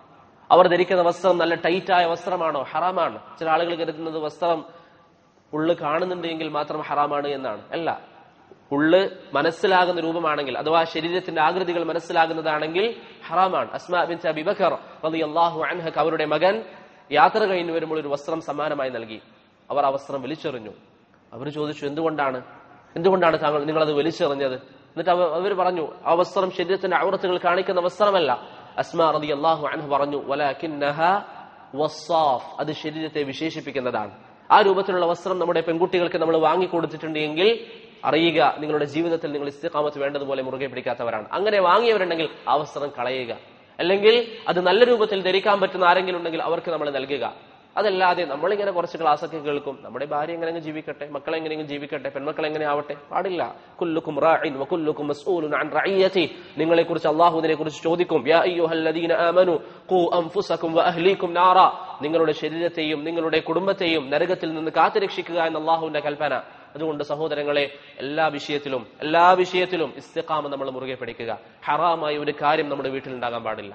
അവർ ധരിക്കുന്ന വസ്ത്രം നല്ല ടൈറ്റായ വസ്ത്രമാണോ? ഹറാമാണ്. ചില ആളുകൾ കരുതുന്നത് വസ്ത്രം ഉള്ളു കാണുന്നുണ്ടെങ്കിൽ മാത്രം ഹറാമാണ് എന്നാണ്. അല്ല, ഉള്ള് മനസ്സിലാകുന്ന രൂപമാണെങ്കിൽ അഥവാ ശരീരത്തിന്റെ ആകൃതികൾ മനസ്സിലാകുന്നതാണെങ്കിൽ ഹറാമാണ്. അസ്മാ ബിൻത് അബീ ബക്കർ റളിയല്ലാഹു അൻഹ അവരുടെ മകൻ യാത്ര കഴിഞ്ഞു വരുമ്പോൾ ഒരു വസ്ത്രം സമ്മാനമായി നൽകി. അവർ ആ വസ്ത്രം വലിച്ചെറിഞ്ഞു. അവർ ചോദിച്ചു, എന്തുകൊണ്ടാണ് എന്തുകൊണ്ടാണ് താങ്കൾ നിങ്ങളത് വലിച്ചെറിഞ്ഞത്? എന്നിട്ട് അവർ പറഞ്ഞു, ആ വസ്ത്രം ശരീരത്തിന്റെ ഔറത്തുകൾ കാണിക്കുന്ന വസ്ത്രമല്ല. അസ്മാ റളിയല്ലാഹു അൻഹ പറഞ്ഞു, വലാകിന്നഹാ വസ്സാഫ്, അത് ശരീരത്തെ വിശേഷിപ്പിക്കുന്നതാണ്. ആ രൂപത്തിലുള്ള വസ്ത്രം നമ്മുടെ പെൺകുട്ടികൾക്ക് നമ്മൾ വാങ്ങിക്കൊടുത്തിട്ടുണ്ട് എങ്കിൽ അറിയുക, നിങ്ങളുടെ ജീവിതത്തിൽ നിങ്ങൾ ഇസ്തിഖാമത്ത് വേണ്ടതുപോലെ മുറുകെ പിടിക്കാത്തവരാണ്. അങ്ങനെ വാങ്ങിയവരുണ്ടെങ്കിൽ ആ വസ്ത്രം കളയുക, അല്ലെങ്കിൽ അത് നല്ല രൂപത്തിൽ ധരിക്കാൻ പറ്റുന്ന ആരെങ്കിലും ഉണ്ടെങ്കിൽ അവർക്ക് നമ്മൾ നൽകുക. അതല്ലാതെ നമ്മളിങ്ങനെ കുറച്ച് ക്ലാസ്സൊക്കെ കേൾക്കും, നമ്മുടെ ഭാര്യ എങ്ങനെയെങ്കിലും ജീവിക്കട്ടെ, മക്കളെ എങ്ങനെയെങ്കിലും ജീവിക്കട്ടെ, പെൺമക്കൾ എങ്ങനെ ആവട്ടെ, പാടില്ല. കുല്ലുക്കും റാഇൻ വകുല്ലുക്കും മസ്ഊലുൻ അൻ റഇയതി, നിങ്ങളെ കുറിച്ച് അല്ലാഹു ഇതിനെ കുറിച്ച് ചോദിക്കും. യാ അയ്യുഹല്ലദീന ആമനു ഖൂ അൻഫുസകും വഅഹ്ലീകും നാറ, നിങ്ങളുടെ ശരീരത്തെയും നിങ്ങളുടെ കുടുംബത്തെയും നരകത്തിൽ നിന്ന് കാത്തുരക്ഷിക്കുക എന്ന അല്ലാഹുവിന്റെ കൽപ്പന. അതുകൊണ്ട് സഹോദരങ്ങളെ, എല്ലാ വിഷയത്തിലും എല്ലാ വിഷയത്തിലും ഇസ്തിഖാമ നമ്മൾ മുറുകെ പിടിക്കുക. ഹറാമായ ഒരു കാര്യം നമ്മുടെ വീട്ടിൽ ഉണ്ടാകാൻ പാടില്ല.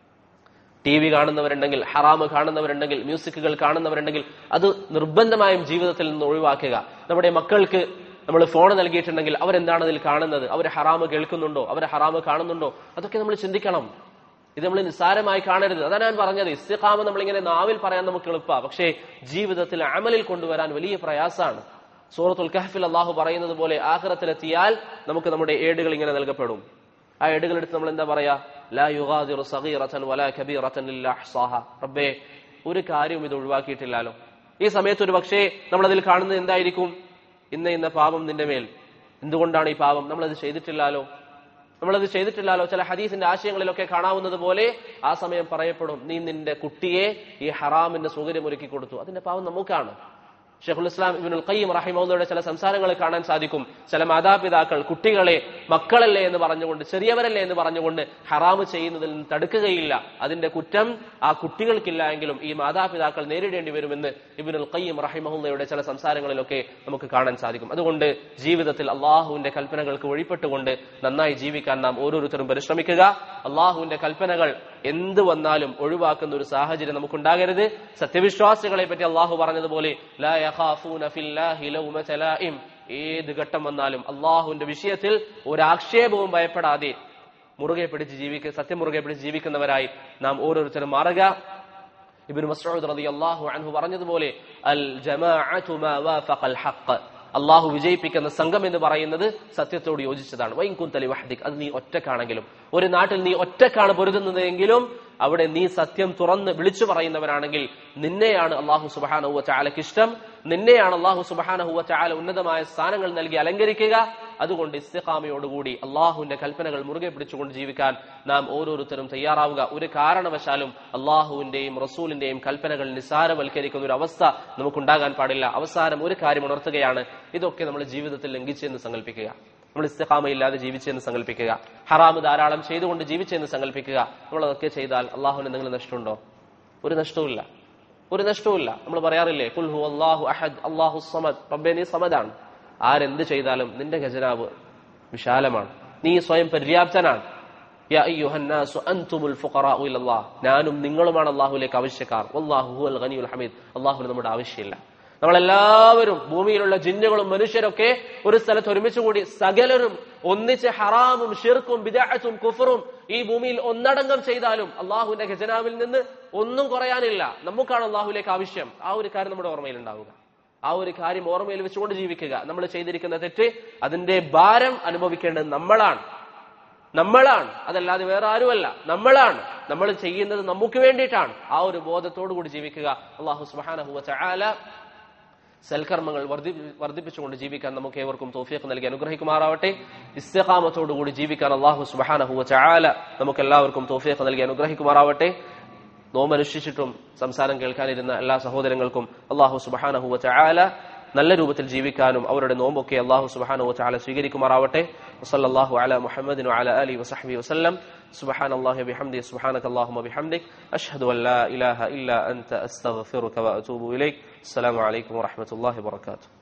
ടി വി കാണുന്നവരുണ്ടെങ്കിൽ, ഹറാമ് കാണുന്നവരുണ്ടെങ്കിൽ, മ്യൂസിക്കുകൾ കാണുന്നവരുണ്ടെങ്കിൽ അത് നിർബന്ധമായും ജീവിതത്തിൽ നിന്ന് ഒഴിവാക്കുക. നമ്മുടെ മക്കൾക്ക് നമ്മൾ ഫോൺ നൽകിയിട്ടുണ്ടെങ്കിൽ അവരെന്താണ് അതിൽ കാണുന്നത്? അവർ ഹറാമ് കേൾക്കുന്നുണ്ടോ? അവർ ഹറാമ് കാണുന്നുണ്ടോ? അതൊക്കെ നമ്മൾ ചിന്തിക്കണം. ഇത് നമ്മൾ നിസ്സാരമായി കാണരുത്. അതാണ് ഞാൻ പറഞ്ഞത്, ഇസ്തിഖാമ നമ്മളിങ്ങനെ നാവിൽ പറയാൻ നമുക്ക് എളുപ്പമാണ്, പക്ഷേ ജീവിതത്തിൽ അമലിൽ കൊണ്ടുവരാൻ വലിയ പ്രയാസമാണ്. സൂറത്തുൽ കഹ്ഫിൽ അല്ലാഹു പറയുന്നത് പോലെ ആഖിറത്തിലെത്തിയാൽ നമുക്ക് നമ്മുടെ ഏടുകൾ ഇങ്ങനെ നൽകപ്പെടും. ആ ഏടുകൾ എടുത്ത് നമ്മൾ എന്താ പറയാ? ലാ യുഗാദിറു സഗീറതൻ വലാ കബീറതൻ ഇല്ലാ അഹ്സാഹാ. റബ്ബേ, ഒരു കാര്യവും ഇത് ഒഴിവാക്കിയിട്ടില്ലല്ലോ. ഈ സമയത്ത് ഒരു പക്ഷേ നമ്മൾ അതിൽ കാണുന്നത് എന്തായിരിക്കും? ഇന്ന ഇന്ന പാപം നിന്റെ മേൽ. എന്തുകൊണ്ടാണ് ഈ പാപം? നമ്മളത് ചെയ്തിട്ടില്ലാലോ നമ്മളത് ചെയ്തിട്ടില്ലാലോ ചില ഹദീസിന്റെ ആശയങ്ങളിലൊക്കെ കാണാവുന്നത് പോലെ ആ സമയം പറയപ്പെടും, നീ നിന്റെ കുട്ടിയെ ഈ ഹറാമിന്റെ സൗകര്യമൊരുക്കി കൊടുത്തു. അതിന്റെ പാപം നമുക്കാണ്. ഷെയ്ഖുൽ ഇസ്ലാം ഇബ്നുൽ ഖയ്യിം റഹിമഹുള്ളയുടെ ചില സംസാരങ്ങൾ കാണാൻ സാധിക്കും. ചില മാതാപിതാക്കൾ കുട്ടികളെ മക്കളല്ലേ എന്ന് പറഞ്ഞുകൊണ്ട്, ചെറിയവരല്ലേ എന്ന് പറഞ്ഞുകൊണ്ട് ഹറാമ് ചെയ്യുന്നതിൽ നിന്ന് തടുക്കുകയില്ല. അതിന്റെ കുറ്റം ആ കുട്ടികൾക്കില്ല എങ്കിലും ഈ മാതാപിതാക്കൾ നേരിടേണ്ടി വരുമെന്ന് ഇബ്നുൽ ഖയ്യിം റഹിമഹുള്ളയുടെ ചില സംസാരങ്ങളിലൊക്കെ നമുക്ക് കാണാൻ സാധിക്കും. അതുകൊണ്ട് ജീവിതത്തിൽ അള്ളാഹുവിന്റെ കൽപ്പനകൾക്ക് വഴിപ്പെട്ടുകൊണ്ട് നന്നായി ജീവിക്കാൻ നാം ഓരോരുത്തരും പരിശ്രമിക്കുക. അള്ളാഹുവിന്റെ കൽപ്പനകൾ എന്ത് വന്നാലും ഒഴിവാക്കുന്ന ഒരു സാഹചര്യം നമുക്കുണ്ടാകരുത്. സത്യവിശ്വാസികളെ പറ്റി അള്ളാഹു പറഞ്ഞതുപോലെ ലാ യഖാഫൂന ഫില്ലാഹി ലൗമത ലായിം, ഏത് ഘട്ടം വന്നാലും അള്ളാഹുവിന്റെ വിഷയത്തിൽ ഒരാക്ഷേപവും ഭയപ്പെടാതെ മുറുകെ പിടിച്ച് ജീവിക്കുക സത്യം മുറുകെ പിടിച്ച് ജീവിക്കുന്നവരായി നാം ഓരോരുത്തരും മാറുക. ഇബ്നു മസ്ഊദ് റളിയല്ലാഹു അൻഹു പറഞ്ഞതുപോലെ അൽ ജമാഅതു മാ വാഫഖൽ ഹഖ്, അള്ളാഹു വിജയിപ്പിക്കുന്ന സംഘം എന്ന് പറയുന്നത് സത്യത്തോട് യോജിച്ചതാണ്. വൈൻ കുന്തലി വഹദിക്, അത് നീ ഒറ്റക്കാണെങ്കിലും, ഒരു നാട്ടിൽ നീ ഒറ്റക്കാണ് പൊരുതുന്നതെങ്കിലും അവിടെ നീ സത്യം തുറന്ന് വിളിച്ചു പറയുന്നവനാണെങ്കിൽ നിന്നെയാണ് അള്ളാഹു സുബ്ഹാനഹു വ തആലയ്ക്ക് ഇഷ്ടം, നിന്നെയാണ് അള്ളാഹു സുബ്ഹാനഹു വ തആല ഉന്നതമായ സ്ഥാനങ്ങൾ നൽകി അലങ്കരിക്കുക. അതുകൊണ്ട് ഇസ്തിഖാമയോടുകൂടി അള്ളാഹുവിന്റെ കൽപ്പനകൾ മുറുകെ പിടിച്ചുകൊണ്ട് ജീവിക്കാൻ നാം ഓരോരുത്തരും തയ്യാറാവുക. ഒരു കാരണവശാലും അള്ളാഹുവിന്റെയും റസൂലിന്റെയും കൽപ്പനകൾ നിസാരവൽക്കരിക്കുന്ന ഒരു അവസ്ഥ നമുക്കുണ്ടാകാൻ പാടില്ല. അവസാനം ഒരു കാര്യം ഉണർത്തുകയാണ്, ഇതൊക്കെ നമ്മൾ ജീവിതത്തിൽ ലംഘിച്ചെന്ന് സങ്കല്പിക്കുക, നമ്മൾ ഇസ്തിഖാമയില്ലാതെ ജീവിച്ചെന്ന് സങ്കല്പിക്കുക, ഹറാമ് ധാരാളം ചെയ്തുകൊണ്ട് ജീവിച്ചെന്ന് സങ്കല്പിക്കുക. നമ്മൾ അതൊക്കെ ചെയ്താൽ അള്ളാഹുവിന് എന്തെങ്കിലും നഷ്ടമുണ്ടോ? ഒരു നഷ്ടവുമില്ല, ഒരു നഷ്ടവുമില്ല. നമ്മൾ പറയാറില്ലേ, ഖുൽ ഹു അല്ലാഹു അഹദ് അല്ലാഹു സമദ്, റബ്ബേ നീ സമദാണ്. ആരെന്ത് ചെയ്താലും നിന്റെ ഖജനാവ് വിശാലമാണ്, നീ സ്വയം പര്യാപ്തനാണ്. യാ അയ്യുഹന്നാസു അൻതുമുൽ ഫുഖറാഉ ഇലല്ലാഹ്, ഞാനും നിങ്ങളുമാണ് അള്ളാഹുവിലേക്ക് ആവശ്യക്കാർ. വല്ലാഹു ഹുവൽ ഗനിയുൽ ഹമീദ്, അള്ളാഹുവിന് നമ്മുടെ ആവശ്യമില്ല. നമ്മളെല്ലാവരും ഭൂമിയിലുള്ള ജിന്നുകളും മനുഷ്യരൊക്കെ ഒരു സ്ഥലത്ത് ഒരുമിച്ച് കൂടി സകലരും ഒന്നിച്ച് ഹറാമും ഷിർക്കും ബിദ്അത്തും കുഫറും ഈ ഭൂമിയിൽ ഒന്നടങ്കം ചെയ്താലും അള്ളാഹുവിന്റെ ഖജനാവിൽ നിന്ന് ഒന്നും കുറയാനില്ല. നമുക്കാണ് അള്ളാഹുവിലേക്ക് ആവശ്യം. ആ ഒരു കാര്യം നമ്മുടെ ഓർമ്മയിൽ ഉണ്ടാവുക, ആ ഒരു കാര്യം ഓർമ്മയിൽ വെച്ചുകൊണ്ട് ജീവിക്കുക. നമ്മൾ ചെയ്തിരിക്കുന്ന തെറ്റ്, അതിന്റെ ഭാരം അനുഭവിക്കേണ്ടത് നമ്മളാണ് നമ്മളാണ് അതല്ലാതെ വേറെ ആരുമല്ല. നമ്മളാണ്, നമ്മൾ ചെയ്യുന്നത് നമുക്ക് വേണ്ടിയിട്ടാണ്. ആ ഒരു ബോധത്തോടു കൂടി ജീവിക്കുക. അല്ലാഹു സുബ്ഹാനഹു വ തആല സൽക്കർമ്മങ്ങൾ വർദ്ധിപ്പിച്ചുകൊണ്ട് ജീവിക്കാൻ നമുക്ക് ഏവർക്കും തൗഫീഖ് നൽകി അനുഗ്രഹിക്കുമാറാവട്ടെ. ഇസ്തിഖാമത്തോടുകൂടി ജീവിക്കാൻ അല്ലാഹു സുബ്ഹാനഹു വ തആല നമുക്ക് എല്ലാവർക്കും തൗഫീഖ് നൽകി അനുഗ്രഹിക്കുമാറാവട്ടെ. നോമനുഷ്ഠിച്ചിട്ടും സംസാരം കേൾക്കാനിരുന്ന എല്ലാ സഹോദരങ്ങൾക്കും അല്ലാഹു സുബ്ഹാനഹു വ തആല നല്ല രൂപത്തിൽ ജീവിക്കാനും അവരുടെ നോമ്പൊക്കെ അല്ലാഹു സുബ്ഹാനഹു വ തആല സ്വീകരിക്കുമാറാവട്ടെ. വസല്ലല്ലാഹു അലാ മുഹമ്മദിൻ വഅലാ ആലിഹി വസഹ്ബിഹി വസല്ലം. സുബ്ഹാനല്ലാഹി വബിഹംദിഹി സുബ്ഹാനകല്ലാഹുമ്മ വബിഹംദിക് അഷ്ഹദു അൻ ലാ ഇലാഹ ഇല്ലാ അൻത അസ്തഗ്ഫിറുക വഅതൂബു ഇലൈക്. അസ്സലാമു അലൈക്കും വറഹ്മത്തുള്ളാഹി വബറകാതുഹു.